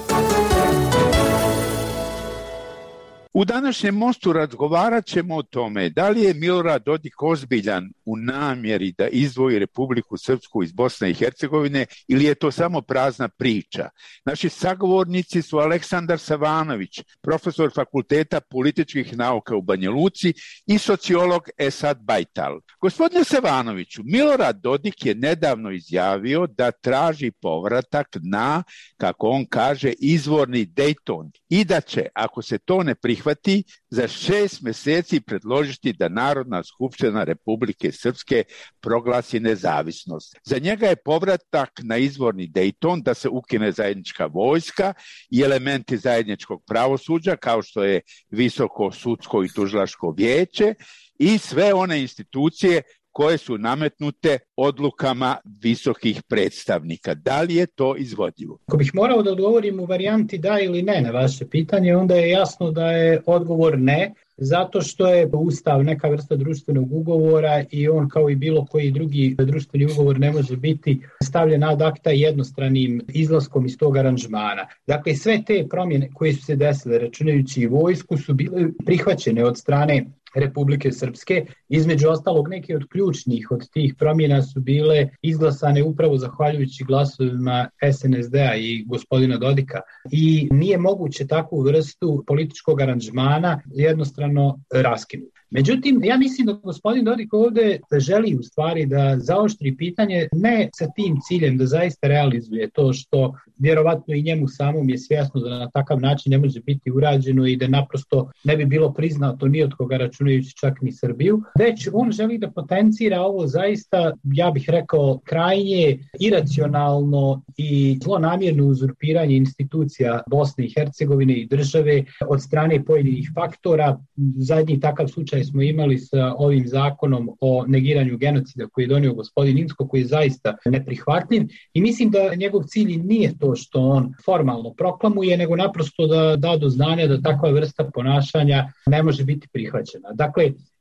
Speaker 11: U današnjem mostu razgovarat ćemo o tome da li je Milorad Dodik ozbiljan u namjeri da izdvoji Republiku Srpsku iz Bosne i Hercegovine ili je to samo prazna priča. Naši sagovornici su Aleksandar Savanović, profesor Fakulteta političkih nauka u Banja Luci, i sociolog Esad Bajtal. Gospodine Savanoviću, Milorad Dodik je nedavno izjavio da traži povratak na, kako on kaže, izvorni Dejton i da će, ako se to ne prihvati, za šest mjeseci predložiti da Narodna skupština Republike Srpske proglasi nezavisnost. Za njega je povratak na izvorni Dejton da se ukine zajednička vojska i elementi zajedničkog pravosuđa kao što je Visoko sudsko i tužilačko vijeće i sve one institucije koje su nametnute odlukama visokih predstavnika. Da li je to izvodljivo?
Speaker 12: Ako bih morao da odgovorim u varijanti da ili ne na vaše pitanje, onda je jasno da je odgovor ne, zato što je Ustav neka vrsta društvenog ugovora i on, kao i bilo koji drugi društveni ugovor, ne može biti stavljen ad acta jednostranim izlaskom iz tog aranžmana. Dakle, sve te promjene koje su se desile, računajući i vojsku, su bile prihvaćene od strane Republike Srpske. Između ostalog, neke od ključnih od tih promjena su bile izglasane upravo zahvaljujući glasovima S N S D-a i gospodina Dodika. I nije moguće takvu vrstu političkog aranžmana jednostrano raskinuti. Međutim, ja mislim da gospodin Dodik ovdje želi u stvari da zaoštri pitanje ne sa tim ciljem da zaista realizuje to što vjerovatno i njemu samom je svjesno da na takav način ne može biti urađeno i da naprosto ne bi bilo priznato ni od koga, računajući čak ni Srbiju, već on želi da potencira ovo zaista, ja bih rekao, krajnje iracionalno i zlonamjerno uzurpiranje institucija Bosne i Hercegovine i države od strane pojedinih faktora. Zadnji takav slučaj smo imali sa ovim zakonom o negiranju genocida koji je donio gospodin Incko, koji je zaista neprihvatljiv, i mislim da njegov cilj nije to što on formalno proklamuje, nego naprosto da da do znanja da takva vrsta ponašanja ne može biti prihvaćena. Dakle,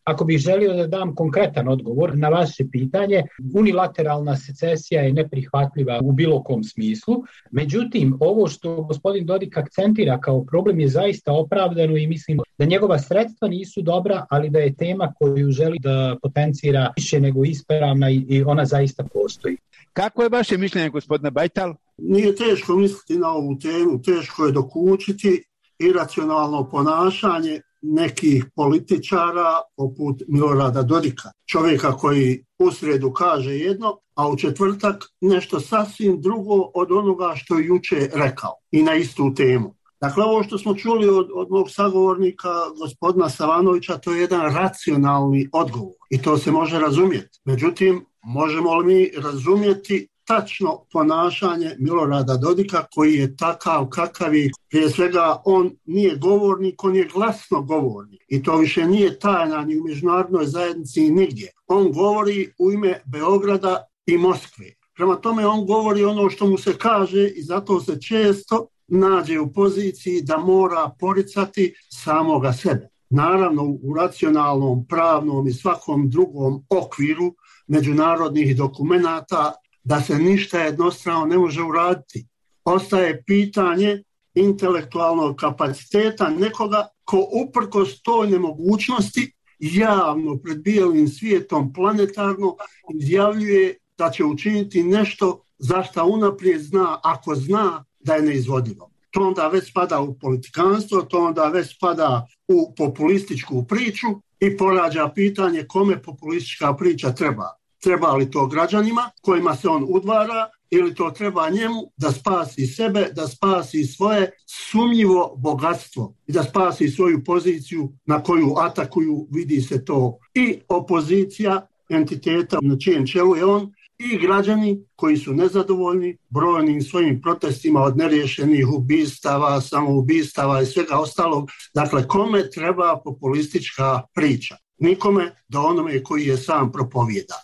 Speaker 12: Ako bih želio da dam konkretan odgovor na vaše pitanje, unilateralna secesija je neprihvatljiva u bilo kom smislu. Međutim, ovo što gospodin Dodik akcentira kao problem je zaista opravdano i mislim da njegova sredstva nisu dobra, ali da je tema koju želi da potencira više nego ispravna i ona zaista postoji.
Speaker 11: Kako je vaše mišljenje, gospodine Bajtal?
Speaker 7: Nije teško misliti na ovu temu, teško je dokučiti iracionalno ponašanje nekih političara poput Milorada Dodika. Čovjeka koji u srijedu kaže jedno, a u četvrtak nešto sasvim drugo od onoga što je juče rekao i na istu temu. Dakle, ovo što smo čuli od, od mog sagovornika, gospodina Savanovića, to je jedan racionalni odgovor i to se može razumjeti. Međutim, možemo li mi razumjeti tačno ponašanje Milorada Dodika koji je takav kakav je? Prije svega on nije govornik, on je glasno govornik i to više nije tajna ni u međunarodnoj zajednici ni nigdje. On govori u ime Beograda i Moskve. Prema tome on govori ono što mu se kaže i zato se često nađe u poziciji da mora poricati samoga sebe. Naravno u racionalnom, pravnom i svakom drugom okviru međunarodnih dokumenata da se ništa jednostrano ne može uraditi. Ostaje pitanje intelektualnog kapaciteta nekoga ko uprkos toj nemogućnosti javno pred bijelim svijetom planetarno izjavljuje da će učiniti nešto za što unaprijed zna, ako zna da je neizvodivo. To onda već spada u politikanstvo, to onda već spada u populističku priču i porađa pitanje kome populistička priča treba. Treba li to građanima kojima se on udvara ili to treba njemu da spasi sebe, da spasi svoje sumnjivo bogatstvo i da spasi svoju poziciju na koju atakuju, vidi se to i opozicija entiteta na čijem čelu je on i građani koji su nezadovoljni brojnim svojim protestima od neriješenih ubistava, samoubistava i svega ostalog. Dakle, kome treba populistička priča? Nikome, do onome koji je sam propovjeda.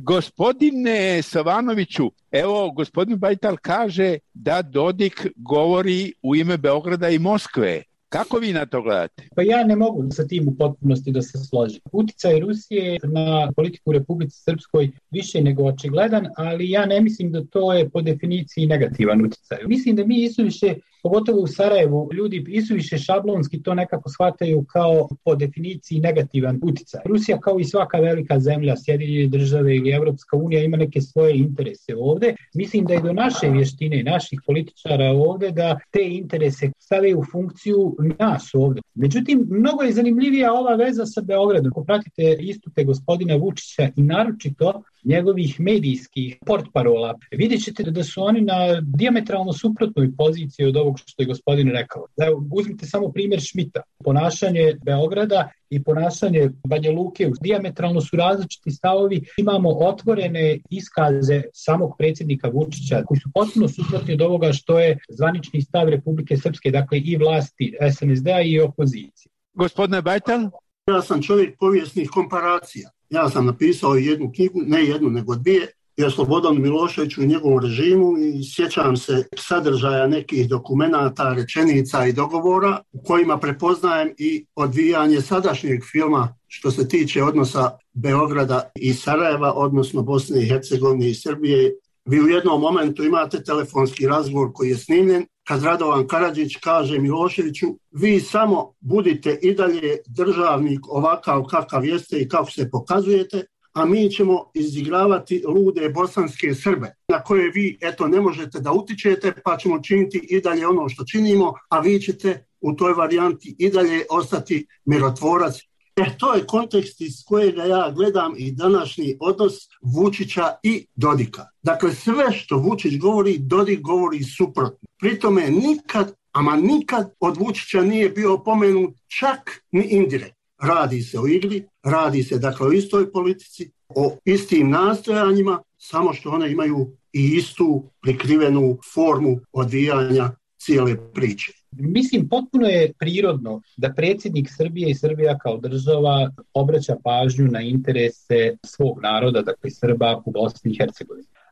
Speaker 11: Gospodine Savanoviću, evo gospodin Bajtal kaže da Dodik govori u ime Beograda i Moskve. Kako vi na to gledate?
Speaker 12: Pa ja ne mogu sa tim u potpunosti da se složim. Uticaj Rusije na politiku u Republici Srpskoj više nego očigledan, ali ja ne mislim da to je po definiciji negativan uticaj. Mislim da mi isuviše, pogotovo u Sarajevu, ljudi isuviše šablonski to nekako shvataju kao po definiciji negativan uticaj. Rusija kao i svaka velika zemlja, Sjedinjene države ili Evropska unija ima neke svoje interese ovde. Mislim da je do naše vještine, naših političara ovde da te interese stave u funkciju nas ovde. Međutim, mnogo je zanimljivija ova veza sa Beogradom. Ako pratite istupe gospodina Vučića i naročito njegovih medijskih portparola, vidjet ćete da su oni na dijametralno suprotnoj poziciji od ovog što je gospodin rekao. Evo, uzmite samo primjer Šmita. Ponašanje Beograda i ponašanje Banja Luke, dijametralno su različiti stavovi. Imamo otvorene iskaze samog predsjednika Vučića koji su potpuno suprotni od ovoga što je zvanični stav Republike Srpske, dakle i vlasti es en es de a i opozicije.
Speaker 11: Gospodine Bajtal?
Speaker 7: Ja sam čovjek povijesnih komparacija. Ja sam napisao jednu knjigu, ne jednu nego dvije, i o Slobodanu Miloševiću i njegovom režimu i sjećam se sadržaja nekih dokumenata, rečenica i dogovora u kojima prepoznajem i odvijanje sadašnjeg filma što se tiče odnosa Beograda i Sarajeva, odnosno Bosne i Hercegovine i Srbije. Vi u jednom momentu imate telefonski razgovor koji je snimljen kad Radovan Karadžić kaže Miloševiću, vi samo budite i dalje državnik ovakav kakav jeste i kako se pokazujete, a mi ćemo izigravati lude bosanske Srbe na koje vi eto ne možete da utičete, pa ćemo činiti i dalje ono što činimo, a vi ćete u toj varijanti i dalje ostati mirotvorac. E, to je kontekst iz kojega ja gledam i današnji odnos Vučića i Dodika. Dakle, sve što Vučić govori, Dodik govori suprotno. Pri tome nikad, ama nikad od Vučića nije bio pomenut čak ni indirekt. Radi se o igri, radi se dakle o istoj politici, o istim nastojanjima, samo što one imaju i istu prikrivenu formu odvijanja cijele priče.
Speaker 12: Mislim, potpuno je prirodno da predsjednik Srbije i Srbija kao država obraća pažnju na interese svog naroda, dakle Srba u Bosni i Hercegovini.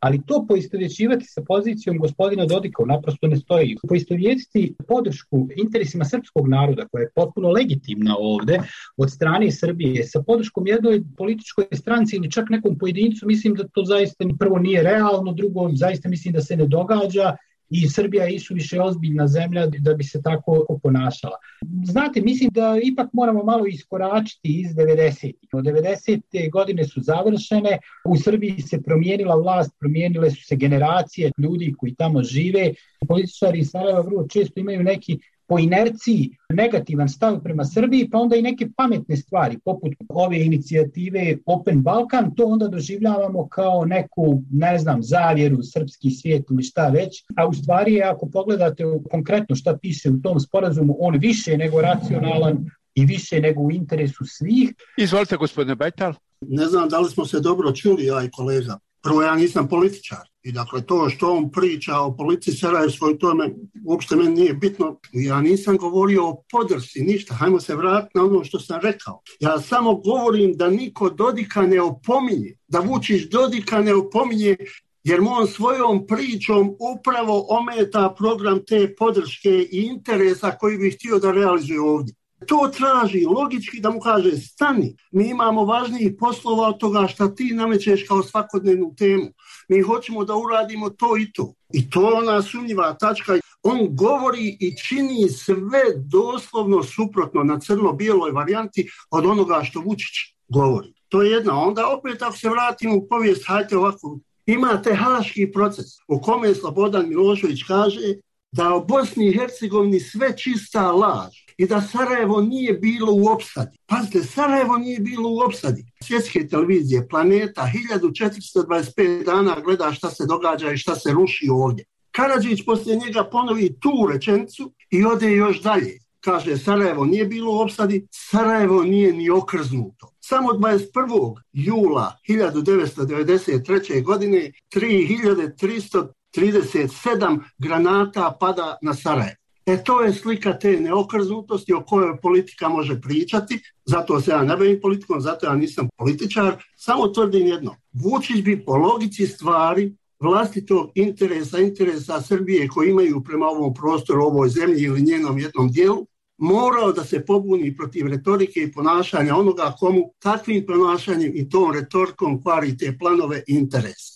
Speaker 12: Ali to poistovjećivati sa pozicijom gospodina Dodika naprosto ne stoji. Poistovjetiti podršku interesima srpskog naroda, koja je potpuno legitimna ovde od strane Srbije, sa podrškom jednoj političkoj stranci ili čak nekom pojedincu, mislim da to zaista prvo nije realno, drugo zaista mislim da se ne događa i Srbija je isuviše ozbiljna zemlja da bi se tako ponašala. Znate, mislim da ipak moramo malo iskoračiti iz devedesetih. devedesete godine su završene, u Srbiji se promijenila vlast, promijenile su se generacije ljudi koji tamo žive. Političari iz Sarajeva vrlo često imaju neki po inerciji negativan stav prema Srbiji, pa onda i neke pametne stvari, poput ove inicijative Open Balkan, to onda doživljavamo kao neku, ne znam, zavjeru, srpski svijet ili šta već, a u stvari, ako pogledate konkretno šta piše u tom sporazumu, on više nego racionalan i više nego u interesu svih.
Speaker 11: Izvolite, gospodine Bajtal.
Speaker 7: Ne znam da li smo se dobro čuli, ja i kolega. Prvo, ja nisam političar i dakle to što on priča o politici sarajevskoj, to me, uopšte meni nije bitno. Ja nisam govorio o podršci, ništa. Hajmo se vratiti na ono što sam rekao. Ja samo govorim da niko Dodika ne opominje, da Vučić Dodika ne opominje, jer mu on svojom pričom upravo ometa program te podrške i interesa koji bi htio da realizuje ovdje. To traži logički da mu kaže stani, mi imamo važnijih poslova od toga šta ti namećeš kao svakodnevnu temu. Mi hoćemo da uradimo to i to. I to je ona sumnjiva tačka. On govori i čini sve doslovno suprotno na crno-bijeloj varijanti od onoga što Vučić govori. To je jedna. Onda opet ako se vratimo u povijest, hajte ovako, imate Haški proces u kome Slobodan Milošević kaže da u Bosni i Hercegovini sve čista laž i da Sarajevo nije bilo u opsadi. Pazite, Sarajevo nije bilo u opsadi. Svjetske televizije, Planeta, hiljadu četiristo dvadeset pet dana gleda šta se događa i šta se ruši ovdje. Karadžić poslije njega ponovi tu rečenicu i ode još dalje. Kaže, Sarajevo nije bilo u opsadi, Sarajevo nije ni okrznuto. Samo dvadeset prvog jula hiljadu devetsto devedeset treće. godine tri hiljade tristo trideset sedam granata pada na Sarajevo. E to je slika te neokrznutosti o kojoj politika može pričati, zato se ja ne bavim politikom, zato ja nisam političar, samo tvrdim jedno. Vučić bi po logici stvari vlastitog interesa, interesa Srbije koji imaju prema ovom prostoru, ovoj zemlji ili njenom jednom dijelu, morao da se pobuni protiv retorike i ponašanja onoga komu takvim ponašanjem i tom retorikom kvari te planove i interese.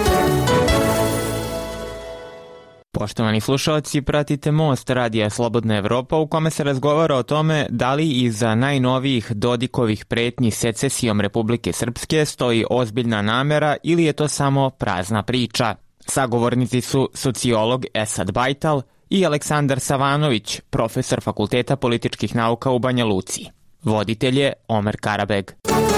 Speaker 13: Poštovani slušalci, pratite Most radija Slobodna Evropa u kome se razgovara o tome da li iza najnovijih Dodikovih pretnji secesijom Republike Srpske stoji ozbiljna namera ili je to samo prazna priča. Sagovornici su sociolog Esad Bajtal i Aleksandar Savanović, profesor Fakulteta političkih nauka u Banja Luci. Voditelj je Omer Karabeg.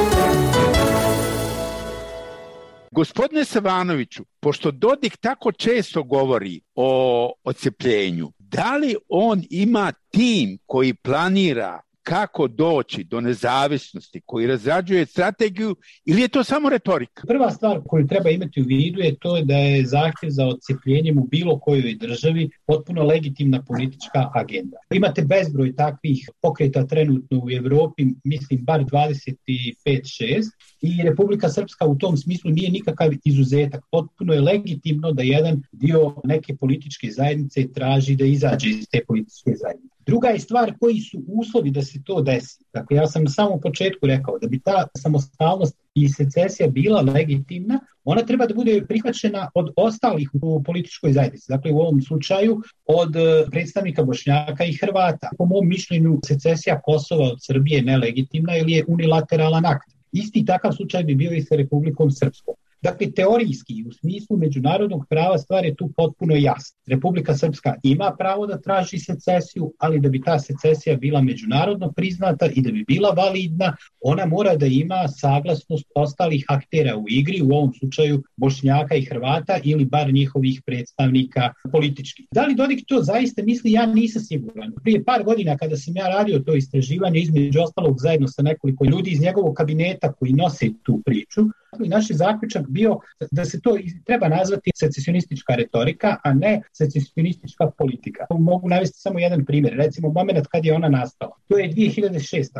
Speaker 11: Gospodine Savanoviću, pošto Dodik tako često govori o odcepljenju, da li on ima tim koji planira kako doći do nezavisnosti, koji razrađuje strategiju, ili je to samo retorika?
Speaker 12: Prva stvar koju treba imati u vidu je to da je zahtjev za odcepljenjem u bilo kojoj državi potpuno legitimna politička agenda. Imate bezbroj takvih pokreta trenutno u Evropi, mislim bar dvadeset pet šest, i Republika Srpska u tom smislu nije nikakav izuzetak. Potpuno je legitimno da jedan dio neke političke zajednice traži da izađe iz te političke zajednice. Druga je stvar koji su uslovi da se to desi. Dakle, ja sam na samom početku rekao da bi ta samostalnost i secesija bila legitimna, ona treba da bude prihvaćena od ostalih u političkoj zajednici. Dakle, u ovom slučaju od predstavnika Bošnjaka i Hrvata. Po mom mišljenju, secesija Kosova od Srbije je nelegitimna ili je unilateralan akt. Isti takav slučaj bi bio i sa Republikom Srpskom. Dakle, teorijski, u smislu međunarodnog prava stvar je tu potpuno jasna. Republika Srpska ima pravo da traži secesiju, ali da bi ta secesija bila međunarodno priznata i da bi bila validna, ona mora da ima saglasnost ostalih aktera u igri, u ovom slučaju Bošnjaka i Hrvata ili bar njihovih predstavnika političkih. Da li Dodik to zaista misli? Ja nisam siguran. Prije par godina kada sam ja radio to istraživanje, između ostalog zajedno sa nekoliko ljudi iz njegovog kabineta koji nose tu priču, i naš je zaključak bio da se to treba nazvati secesionistička retorika, a ne secesionistička politika. Mogu navesti samo jedan primjer. Recimo, moment kad je ona nastala. To je dvije hiljade šesta. godina.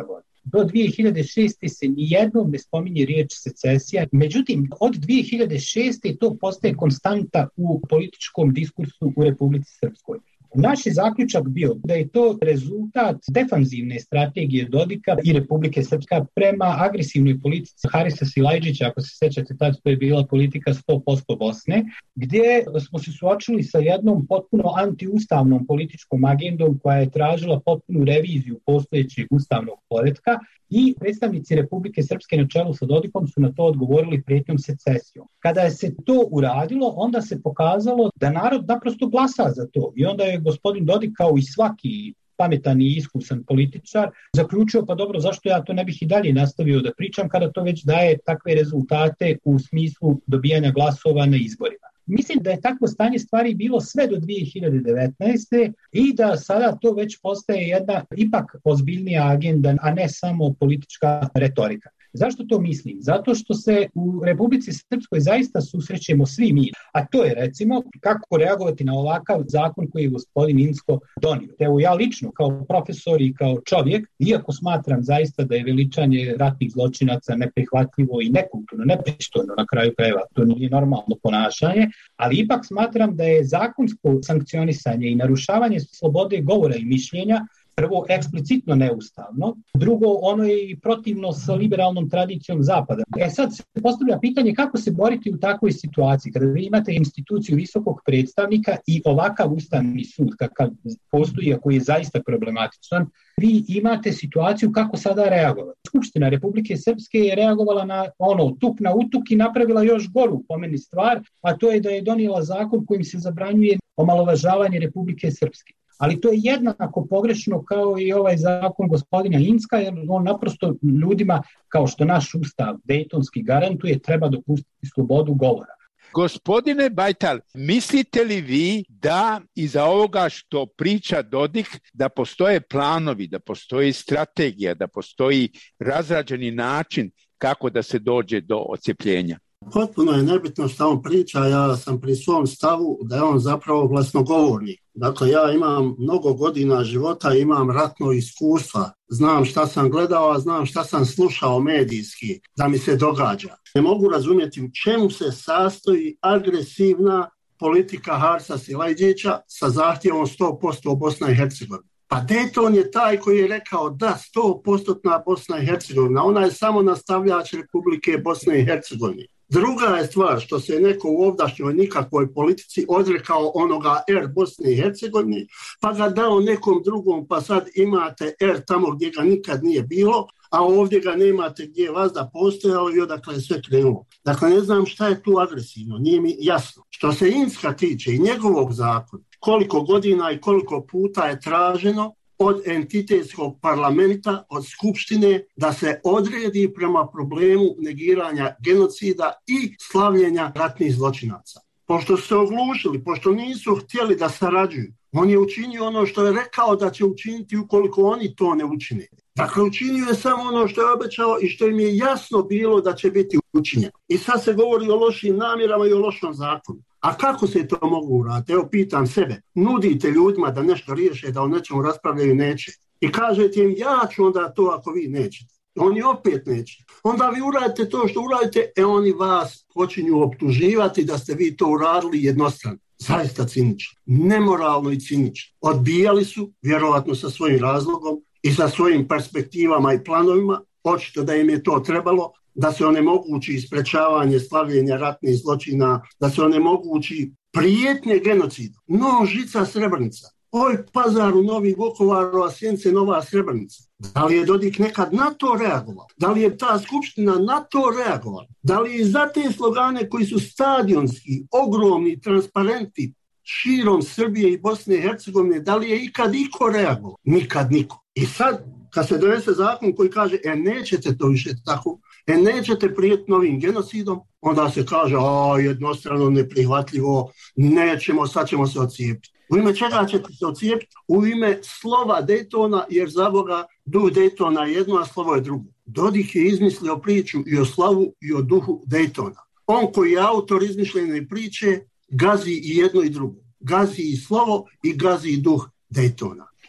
Speaker 12: do dvije hiljade šeste. se nijednom ne spominje riječ secesija. Međutim, od dvije hiljade šeste. to postaje konstanta u političkom diskursu u Republici Srpskoj. Naš je zaključak bio da je to rezultat defanzivne strategije Dodika i Republike Srpska prema agresivnoj politici Harisa Silajdžića, ako se sjećate, tad to je bila politika sto posto Bosne, gdje smo se suočili sa jednom potpuno antiustavnom političkom agendom koja je tražila potpunu reviziju postojećeg ustavnog poretka i predstavnici Republike Srpske na čelu sa Dodikom su na to odgovorili prijetnjom secesijom. Kada je se to uradilo, onda se pokazalo da narod naprosto glasa za to i onda je gospodin Dodik, kao i svaki pametan i iskusan političar, zaključio, pa dobro, zašto ja to ne bih i dalje nastavio da pričam kada to već daje takve rezultate u smislu dobijanja glasova na izborima. Mislim da je takvo stanje stvari bilo sve do dvije hiljade devetnaeste. i da sada to već postaje jedna ipak ozbiljnija agenda, a ne samo politička retorika. Zašto to mislim? Zato što se u Republici Srpskoj zaista susrećemo svi mi, a to je recimo kako reagovati na ovakav zakon koji je gospodin Incko donio. Evo ja lično kao profesor i kao čovjek, iako smatram zaista da je veličanje ratnih zločinaca neprihvatljivo i nekulturno, nepristojno na kraju krajeva, to nije normalno ponašanje, ali ipak smatram da je zakonsko sankcionisanje i narušavanje slobode govora i mišljenja prvo eksplicitno neustavno, drugo ono je i protivno sa liberalnom tradicijom Zapada. E sad se postavlja pitanje kako se boriti u takvoj situaciji, kada vi imate instituciju visokog predstavnika i ovakav ustavni sud kakav postoji, a koji je zaista problematičan, vi imate situaciju kako sada reagovati. Skupština Republike Srpske je reagovala na ono tuk na utuk i napravila još goru po meni stvar, a to je da je donijela zakon kojim se zabranjuje omalovažavanje Republike Srpske. Ali to je jednako pogrešno kao i ovaj zakon gospodina Incka, jer on naprosto ljudima, kao što naš ustav dejtonski garantuje, treba dopustiti slobodu govora.
Speaker 11: Gospodine Bajtal, mislite li vi da iza ovoga što priča Dodik, da postoje planovi, da postoji strategija, da postoji razrađeni način kako da se dođe do odcjepljenja?
Speaker 7: Potpuno je nebitno što on priča, ja sam pri svom stavu da je on zapravo glasnogovornik. Dakle, ja imam mnogo godina života, imam ratno iskustva, znam šta sam gledao, a znam šta sam slušao medijski da mi se događa. Ne mogu razumjeti u čemu se sastoji agresivna politika Harisa Silajdžića sa zahtjevom sto posto Bosna i Hercegovina. Pa Dayton je taj koji je rekao da sto posto Bosna i Hercegovina, ona je samo nastavljač Republike Bosne i Hercegovine. Druga je stvar što se neko u ovdašnjoj nikakvoj politici odrekao onoga R Bosne i Hercegovine, pa ga dao nekom drugom, pa sad imate R tamo gdje ga nikad nije bilo, a ovdje ga nemate gdje je vazda postojalo i odakle je sve krenulo. Dakle, ne znam šta je tu agresivno, nije mi jasno. Što se Incka tiče i njegovog zakona, koliko godina i koliko puta je traženo od entitetskog parlamenta, od skupštine, da se odredi prema problemu negiranja genocida i slavljenja ratnih zločinaca. Pošto su se oglušili, pošto nisu htjeli da sarađuju, on je učinio ono što je rekao da će učiniti ukoliko oni to ne učine. Dakle, učinio je samo ono što je obećao i što im je jasno bilo da će biti učinjeno. I sad se govori o lošim namjerama i o lošom zakonu. A kako se to mogu uraditi? Evo, pitam sebe. Nudite ljudima da nešto riješe, da o nečemu raspravljaju, neće. I kažete im, ja ću onda to ako vi nećete. Oni opet neće. Onda vi uradite to što uradite, e oni vas počinju optuživati da ste vi to uradili jednostrano. Zaista cinično. Nemoralno i cinično. Odbijali su, vjerovatno sa svojim razlogom i sa svojim perspektivama i planovima, očito da im je to trebalo, da se onemogući isprečavanje slavljenja ratnih zločina, da se onemogući prijetnje genocida. No, Žica, Srebrenica, oj Pazar u Novi Vukovaru, a Sjence, Nova Srebrenica. Da li je Dodik nekad na to reagovao? Da li je ta skupština na to reagovala? Da li je za te slogane koji su stadionski, ogromni, transparenti širom Srbije i Bosne i Hercegovine, da li je ikad iko reagovao? Nikad niko. I sad, kad se donese zakon koji kaže, e nećete to više tako, e nećete prijeti novim genocidom, onda se kaže, a jednostrano neprihvatljivo, nećemo, sad ćemo se odcijepiti. U ime čega ćete se odcijepiti? U ime slova Daytona, jer za Boga duh Daytona je jedno, a slovo je drugo. Dodik je izmislio priču i o slavu i o duhu Daytona. On koji je autor izmišljene priče, gazi i jedno i drugo. Gazi i slovo i gazi i duh Daytona.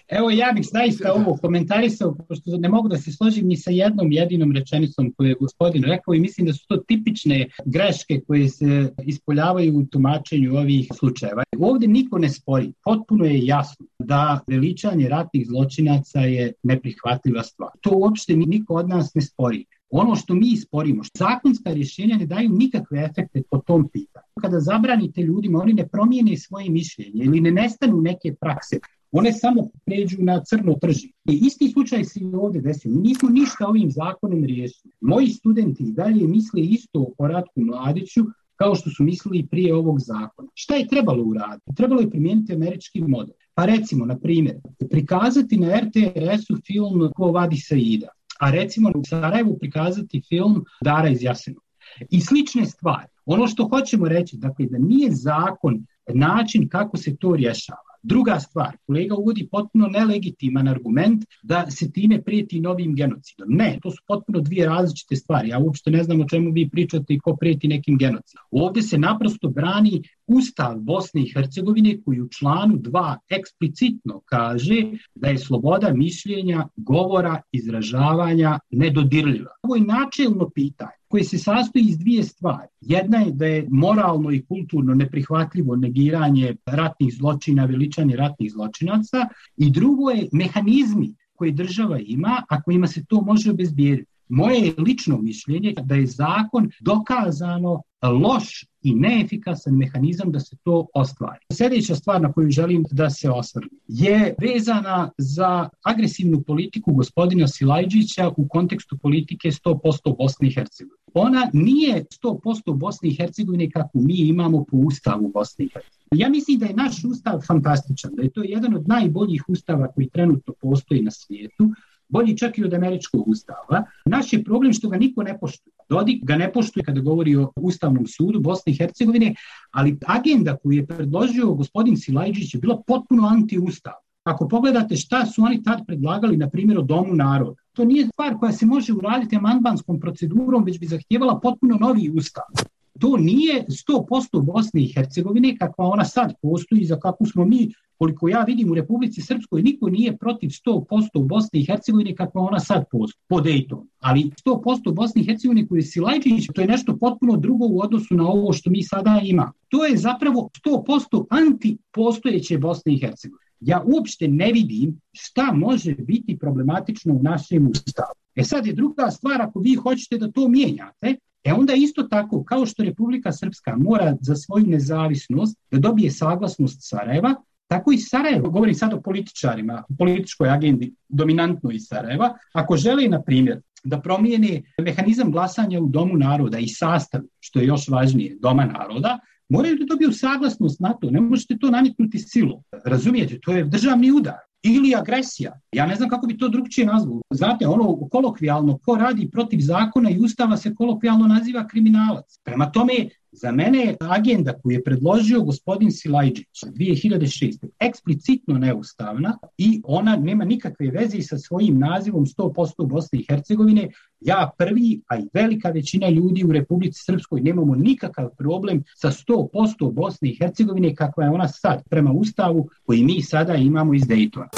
Speaker 12: Evo ja bih zaista ovo komentarisao, pošto ne mogu da se složim ni sa jednom jedinom rečenicom koju je gospodin rekao i mislim da su to tipične greške koje se ispoljavaju u tumačenju ovih slučajeva. Ovdje niko ne spori, potpuno je jasno da veličanje ratnih zločinaca je neprihvatljiva stvar. To uopšte niko od nas ne spori. Ono što mi sporimo, što zakonska rješenja ne daju nikakve efekte po tom pitanju. Kada zabranite ljudima, oni ne promijene svoje mišljenje ili ne nestanu neke prakse. One samo pređu na crno tržište. I isti slučaj se i ovdje desio. Mi nismo ništa ovim zakonom riješili. Moji studenti i dalje misle isto o Ratku Mladiću kao što su mislili prije ovog zakona. Šta je trebalo uraditi? Trebalo je primijeniti američki model. Pa recimo, na primjer, prikazati na er te er esu film Ko vadi Saida, a recimo u Sarajevu prikazati film Dara iz Jasenovca. I slične stvari. Ono što hoćemo reći, dakle, da nije zakon način kako se to rješava. Druga stvar, kolega uvodi potpuno nelegitiman argument da se time prijeti novim genocidom. Ne, to su potpuno dvije različite stvari. Ja uopšte ne znam o čemu vi pričate i ko prijeti nekim genocidom. Ovdje se naprosto brani Ustav Bosne i Hercegovine koji u članu dva eksplicitno kaže da je sloboda mišljenja, govora, izražavanja nedodirljiva. Ovo je načelno pitanje koje se sastoji iz dvije stvari. Jedna je da je moralno i kulturno neprihvatljivo negiranje ratnih zločina, veličanje ratnih zločinaca i drugo je mehanizmi koje država ima, a kojima se to može obezbijediti. Moje je lično mišljenje da je zakon dokazano loš i neefikasan mehanizam da se to ostvari. Sljedeća stvar na koju želim da se osvrnem je vezana za agresivnu politiku gospodina Silajdžića u kontekstu politike sto posto Bosne i Hercegovine. Ona nije sto posto Bosne i Hercegovine kako mi imamo po Ustavu Bosne i Hercegovine. Ja mislim da je naš Ustav fantastičan, da je to jedan od najboljih ustava koji trenutno postoji na svijetu, bolji čak i od američkog ustava. Naš je problem što ga niko ne poštuje. Dodik ga ne poštuje kada govori o Ustavnom sudu Bosne i Hercegovine, ali agenda koju je predložio gospodin Silajdžić je bila potpuno anti-ustav. Ako pogledate šta su oni tad predlagali, na primjer o Domu naroda, to nije stvar koja se može uraditi amandmanskom procedurom, već bi zahtijevala potpuno novi ustav. To nije sto posto Bosne i Hercegovine kakva ona sad postoji, za kakvu smo mi, koliko ja vidim u Republici Srpskoj, niko nije protiv sto posto Bosne i Hercegovine kakva ona sad postoji, po Daytonu. Ali sto posto Bosne i Hercegovine koji je Silajdžić, to je nešto potpuno drugo u odnosu na ovo što mi sada imamo. To je zapravo sto posto antipostojeće Bosne i Hercegovine. Ja uopšte ne vidim šta može biti problematično u našem ustavu. E sad je druga stvar, ako vi hoćete da to mijenjate, e onda isto tako, kao što Republika Srpska mora za svoju nezavisnost da dobije saglasnost Sarajeva, tako i Sarajevo, govorim sad o političarima, o političkoj agendi dominantno iz Sarajeva, ako žele, na primjer, da promijene mehanizam glasanja u Domu naroda i sastav, što je još važnije, Doma naroda, moraju da dobiju saglasnost na to, ne možete to nametnuti silom. Razumijete, to je državni udar ili agresija. Ja ne znam kako bi to drugčije nazvao. Znate, ono kolokvijalno, ko radi protiv zakona i ustava se kolokvijalno naziva kriminalac. Prema tome, za mene je agenda koju je predložio gospodin Silajdžić dvije hiljade šeste. eksplicitno neustavna i ona nema nikakve veze sa svojim nazivom sto posto Bosne i Hercegovine. Ja prvi, a i velika većina ljudi u Republici Srpskoj nemamo nikakav problem sa sto posto Bosne i Hercegovine kakva je ona sad prema ustavu koji mi sada imamo iz Daytona.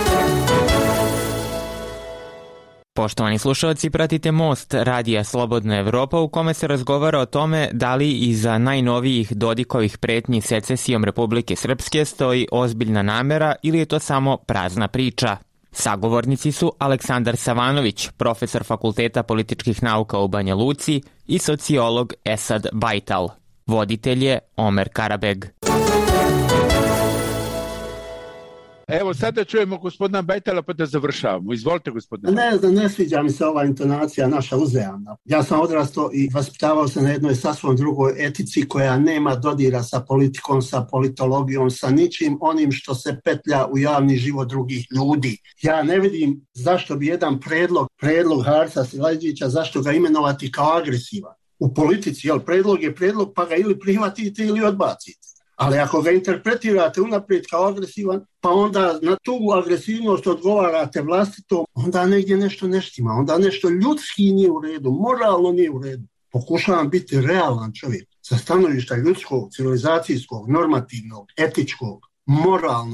Speaker 13: Poštovani slušalci, pratite Most radija Slobodna Evropa u kome se razgovara o tome da li iza najnovijih Dodikovih pretnji secesijom Republike Srpske stoji ozbiljna namera ili je to samo prazna priča. Sagovornici su Aleksandar Savanović, profesor Fakulteta političkih nauka u Banja Luci i sociolog Esad Bajtal. Voditelj je Omer Karabeg.
Speaker 11: Evo sada čujemo gospodina Bajtala pa da završavamo. Izvolite gospodine.
Speaker 7: Ne znam, ne sviđa mi se ova intonacija naša uzajamna. Ja sam odrastao i vaspitavao se na jednoj sasvim drugoj etici koja nema dodira sa politikom, sa politologijom, sa ničim onim što se petlja u javni život drugih ljudi. Ja ne vidim zašto bi jedan predlog, predlog Harca Silajdžića, zašto ga imenovati kao agresivan. U politici, jel, predlog je predlog pa ga ili prihvatite ili odbacite. Ali ako ga interpretirate unaprijed kao agresivan, pa onda na tu agresivnost odgovarate vlastito, onda negdje nešto ne štima, onda nešto ljudski nije u redu, moralno nije u redu. Pokušavam biti realan čovjek sa stanovišta ljudskog, civilizacijskog, normativnog, etičkog, moralnog.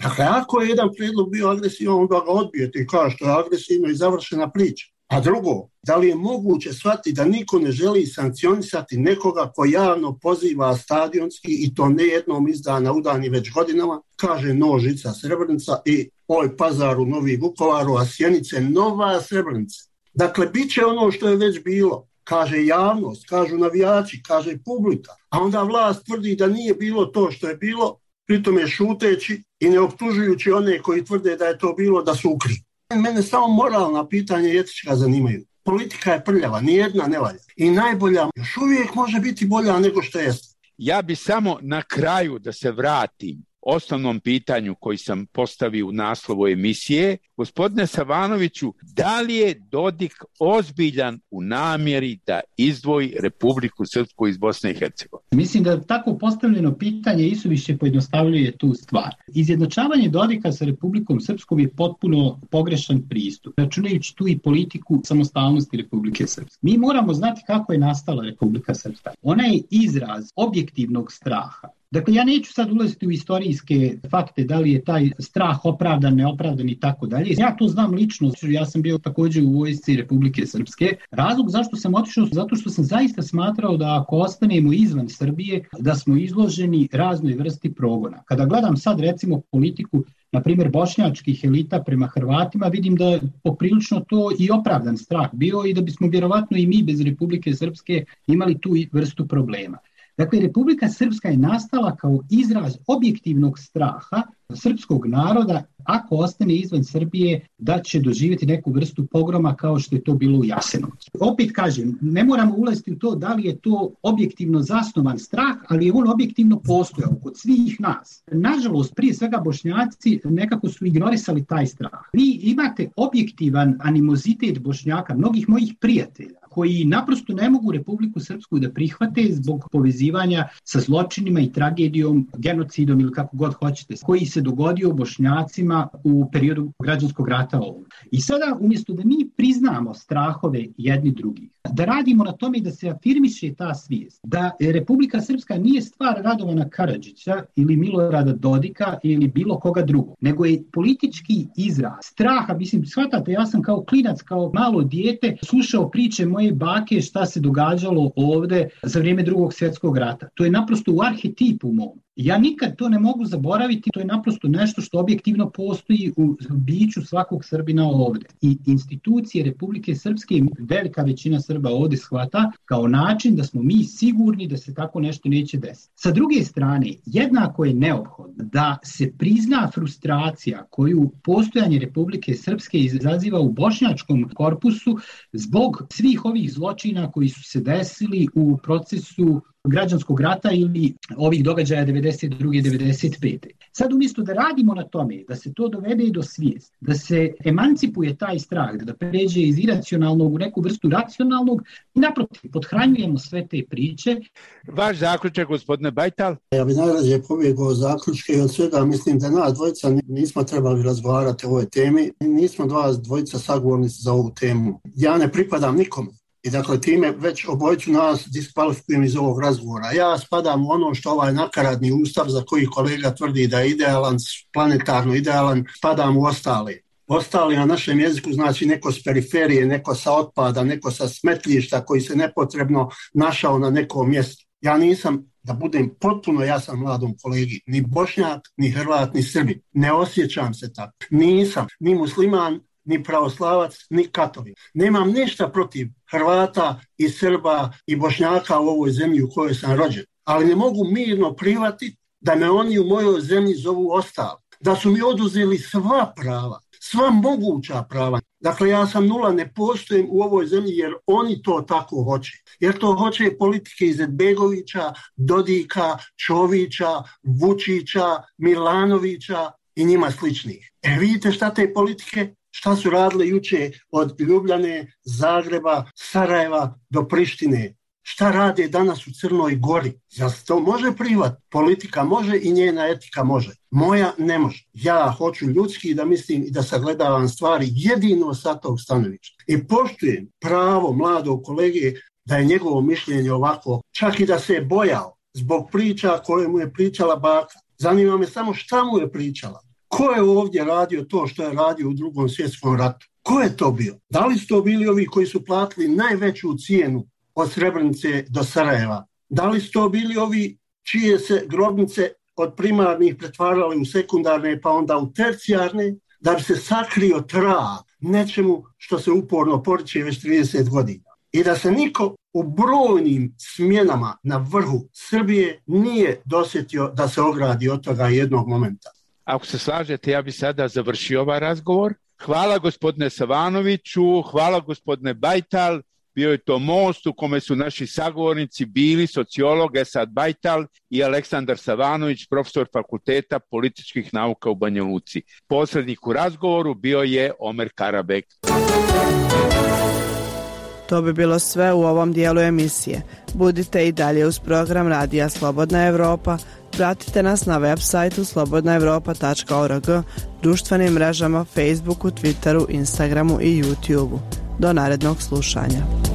Speaker 7: Dakle, ako je jedan prijedlog bio agresivan, onda ga odbijete i kažete je agresivno i završena priča. A drugo, da li je moguće shvatiti da niko ne želi sankcionisati nekoga ko javno poziva stadionski i to ne jednom iz dana u dani već godinama, kaže Nožica Srebrenica i oj Pazaru Novi Vukovaru, a Sjenice Nova Srebrenica. Dakle, bit će ono što je već bilo. Kaže javnost, kažu navijači, kaže publika. A onda vlast tvrdi da nije bilo to što je bilo, pritome šuteći i ne optužujući one koji tvrde da je to bilo, da su ukrivi. Mene samo moralna pitanja i etička zanimaju. Politika je prljava, nijedna ne valja. I najbolja još uvijek može biti bolja nego što jeste.
Speaker 11: Ja bi samo na kraju da se vratim osnovnom pitanju koji sam postavio u naslovu emisije. Gospodine Savanoviću, da li je Dodik ozbiljan u namjeri da izdvoji Republiku Srpsku iz Bosne i Hercegovine?
Speaker 12: Mislim da tako postavljeno pitanje isuviše pojednostavljuje tu stvar. Izjednačavanje Dodika sa Republikom Srpskom je potpuno pogrešan pristup, računajući tu i politiku samostalnosti Republike Srpske. Mi moramo znati kako je nastala Republika Srpska. Ona je izraz objektivnog straha. Dakle, ja neću sad ulaziti u istorijske fakte, da li je taj strah opravdan, neopravdan i tako dalje. Ja to znam lično, ja sam bio također u vojsci Republike Srpske. Razlog zašto sam otišao, zato što sam zaista smatrao da ako ostanemo izvan Srbije, da smo izloženi raznoj vrsti progona. Kada gledam sad recimo politiku, na primjer bošnjačkih elita prema Hrvatima, vidim da je poprilično to i opravdan strah bio i da bismo vjerovatno i mi bez Republike Srpske imali tu vrstu problema. Dakle, Republika Srpska je nastala kao izraz objektivnog straha srpskog naroda ako ostane izvan Srbije da će doživjeti neku vrstu pogroma kao što je to bilo u Jasenovcu. Opet kažem, ne moramo ulaziti u to da li je to objektivno zasnovan strah, ali je on objektivno postojao kod svih nas. Nažalost, prije svega Bošnjaci nekako su ignorisali taj strah. Vi imate objektivan animozitet Bošnjaka, mnogih mojih prijatelja, koji naprosto ne mogu Republiku Srpsku da prihvate zbog povezivanja sa zločinima i tragedijom, genocidom ili kako god hoćete, koji se dogodio Bošnjacima u periodu građanskog rata ovog. I sada, umjesto da mi priznamo strahove jedni drugih, da radimo na tome da se afirmiše ta svijest, da Republika Srpska nije stvar Radovana Karadžića ili Milorada Dodika ili bilo koga drugog, nego je politički izraz straha. Mislim, shvatate, ja sam kao klinac, kao malo dijete slušao priče moje bake šta se događalo ovde za vrijeme drugog svjetskog rata. To je naprosto u arhetipu mom. Ja nikad to ne mogu zaboraviti, to je naprosto nešto što objektivno postoji u biću svakog Srbina ovdje. I institucije Republike Srpske, velika većina Srba ovdje shvata kao način da smo mi sigurni da se tako nešto neće desiti. Sa druge strane, jednako je neophodno da se prizna frustracija koju postojanje Republike Srpske izaziva u bošnjačkom korpusu zbog svih ovih zločina koji su se desili u procesu građanskog rata ili ovih događaja devedeset druge devedeset pete Sad umjesto da radimo na tome, da se to dovede do svijesti, da se emancipuje taj strah, da pređe iz iracionalnog u neku vrstu racionalnog, i naprotiv, podhranjujemo sve te priče.
Speaker 11: Vaš zaključak, gospodine Bajtal?
Speaker 7: Ja bih najrađe pobjegao zaključke i od svega mislim da nas dvojica nismo trebali razgovarati o ovoj temi, nismo dva dvojica sagovornici za ovu temu. Ja ne pripadam nikome. I dakle, time već obojicu nas diskvalifikujem iz ovog razgovora. Ja spadam u ono što ovaj nakaradni ustav za koji kolega tvrdi da je idealan, planetarno idealan, spadam u ostale. Ostali na našem jeziku znači neko s periferije, neko sa otpada, neko sa smetlišta koji se nepotrebno našao na nekom mjestu. Ja nisam, da budem potpuno jasan mladom kolegi, ni Bošnjak, ni Hrvat, ni Srbin. Ne osjećam se tako. Nisam ni musliman, ni pravoslavac, ni katolik. Nemam ništa protiv Hrvata i Srba i Bošnjaka u ovoj zemlji u kojoj sam rođen. Ali ne mogu mirno prihvatiti da me oni u mojoj zemlji zovu ostali. Da su mi oduzeli sva prava, sva moguća prava. Dakle, ja sam nula, ne postojem u ovoj zemlji jer oni to tako hoće. Jer to hoće politike Izetbegovića, Dodika, Čovića, Vučića, Milanovića i njima sličnih. E vidite šta te politike, šta su radile juče od Ljubljane, Zagreba, Sarajeva do Prištine. Šta rade danas u Crnoj Gori? Jel se to može privat? Politika može i njena etika može. Moja ne može. Ja hoću ljudski da mislim i da sagledavam stvari jedino sa tog stanovišta. I poštujem pravo mladog kolege da je njegovo mišljenje ovako, čak i da se je bojao zbog priča koje mu je pričala baka. Zanima me samo šta mu je pričala. Ko je ovdje radio to što je radio u drugom svjetskom ratu? Ko je to bio? Da li su to bili ovi koji su platili najveću cijenu od Srebrenice do Sarajeva? Da li su to bili ovi čije se grobnice od primarnih pretvarali u sekundarne pa onda u tercijarne, da bi se sakrio trag nečemu što se uporno poriče već trideset godina? I da se niko u brojnim smjenama na vrhu Srbije nije dosjetio da se ogradi od toga jednog momenta.
Speaker 11: Ako se slažete, ja bi sada završio ovaj razgovor. Hvala gospodine Savanoviću, hvala gospodine Bajtal. Bio je to most u kome su naši sagovornici bili sociolog Esad Bajtal i Aleksandar Savanović, profesor Fakulteta političkih nauka u Banja Luci. Posrednik u razgovoru bio je Omer Karabek.
Speaker 4: To bi bilo sve u ovom dijelu emisije. Budite i dalje uz program Radija Slobodna Evropa. Pratite nas na web sajtu slobodna evropa tačka org, društvenim mrežama Facebooku, Twitteru, Instagramu i YouTubeu. Do narednog slušanja.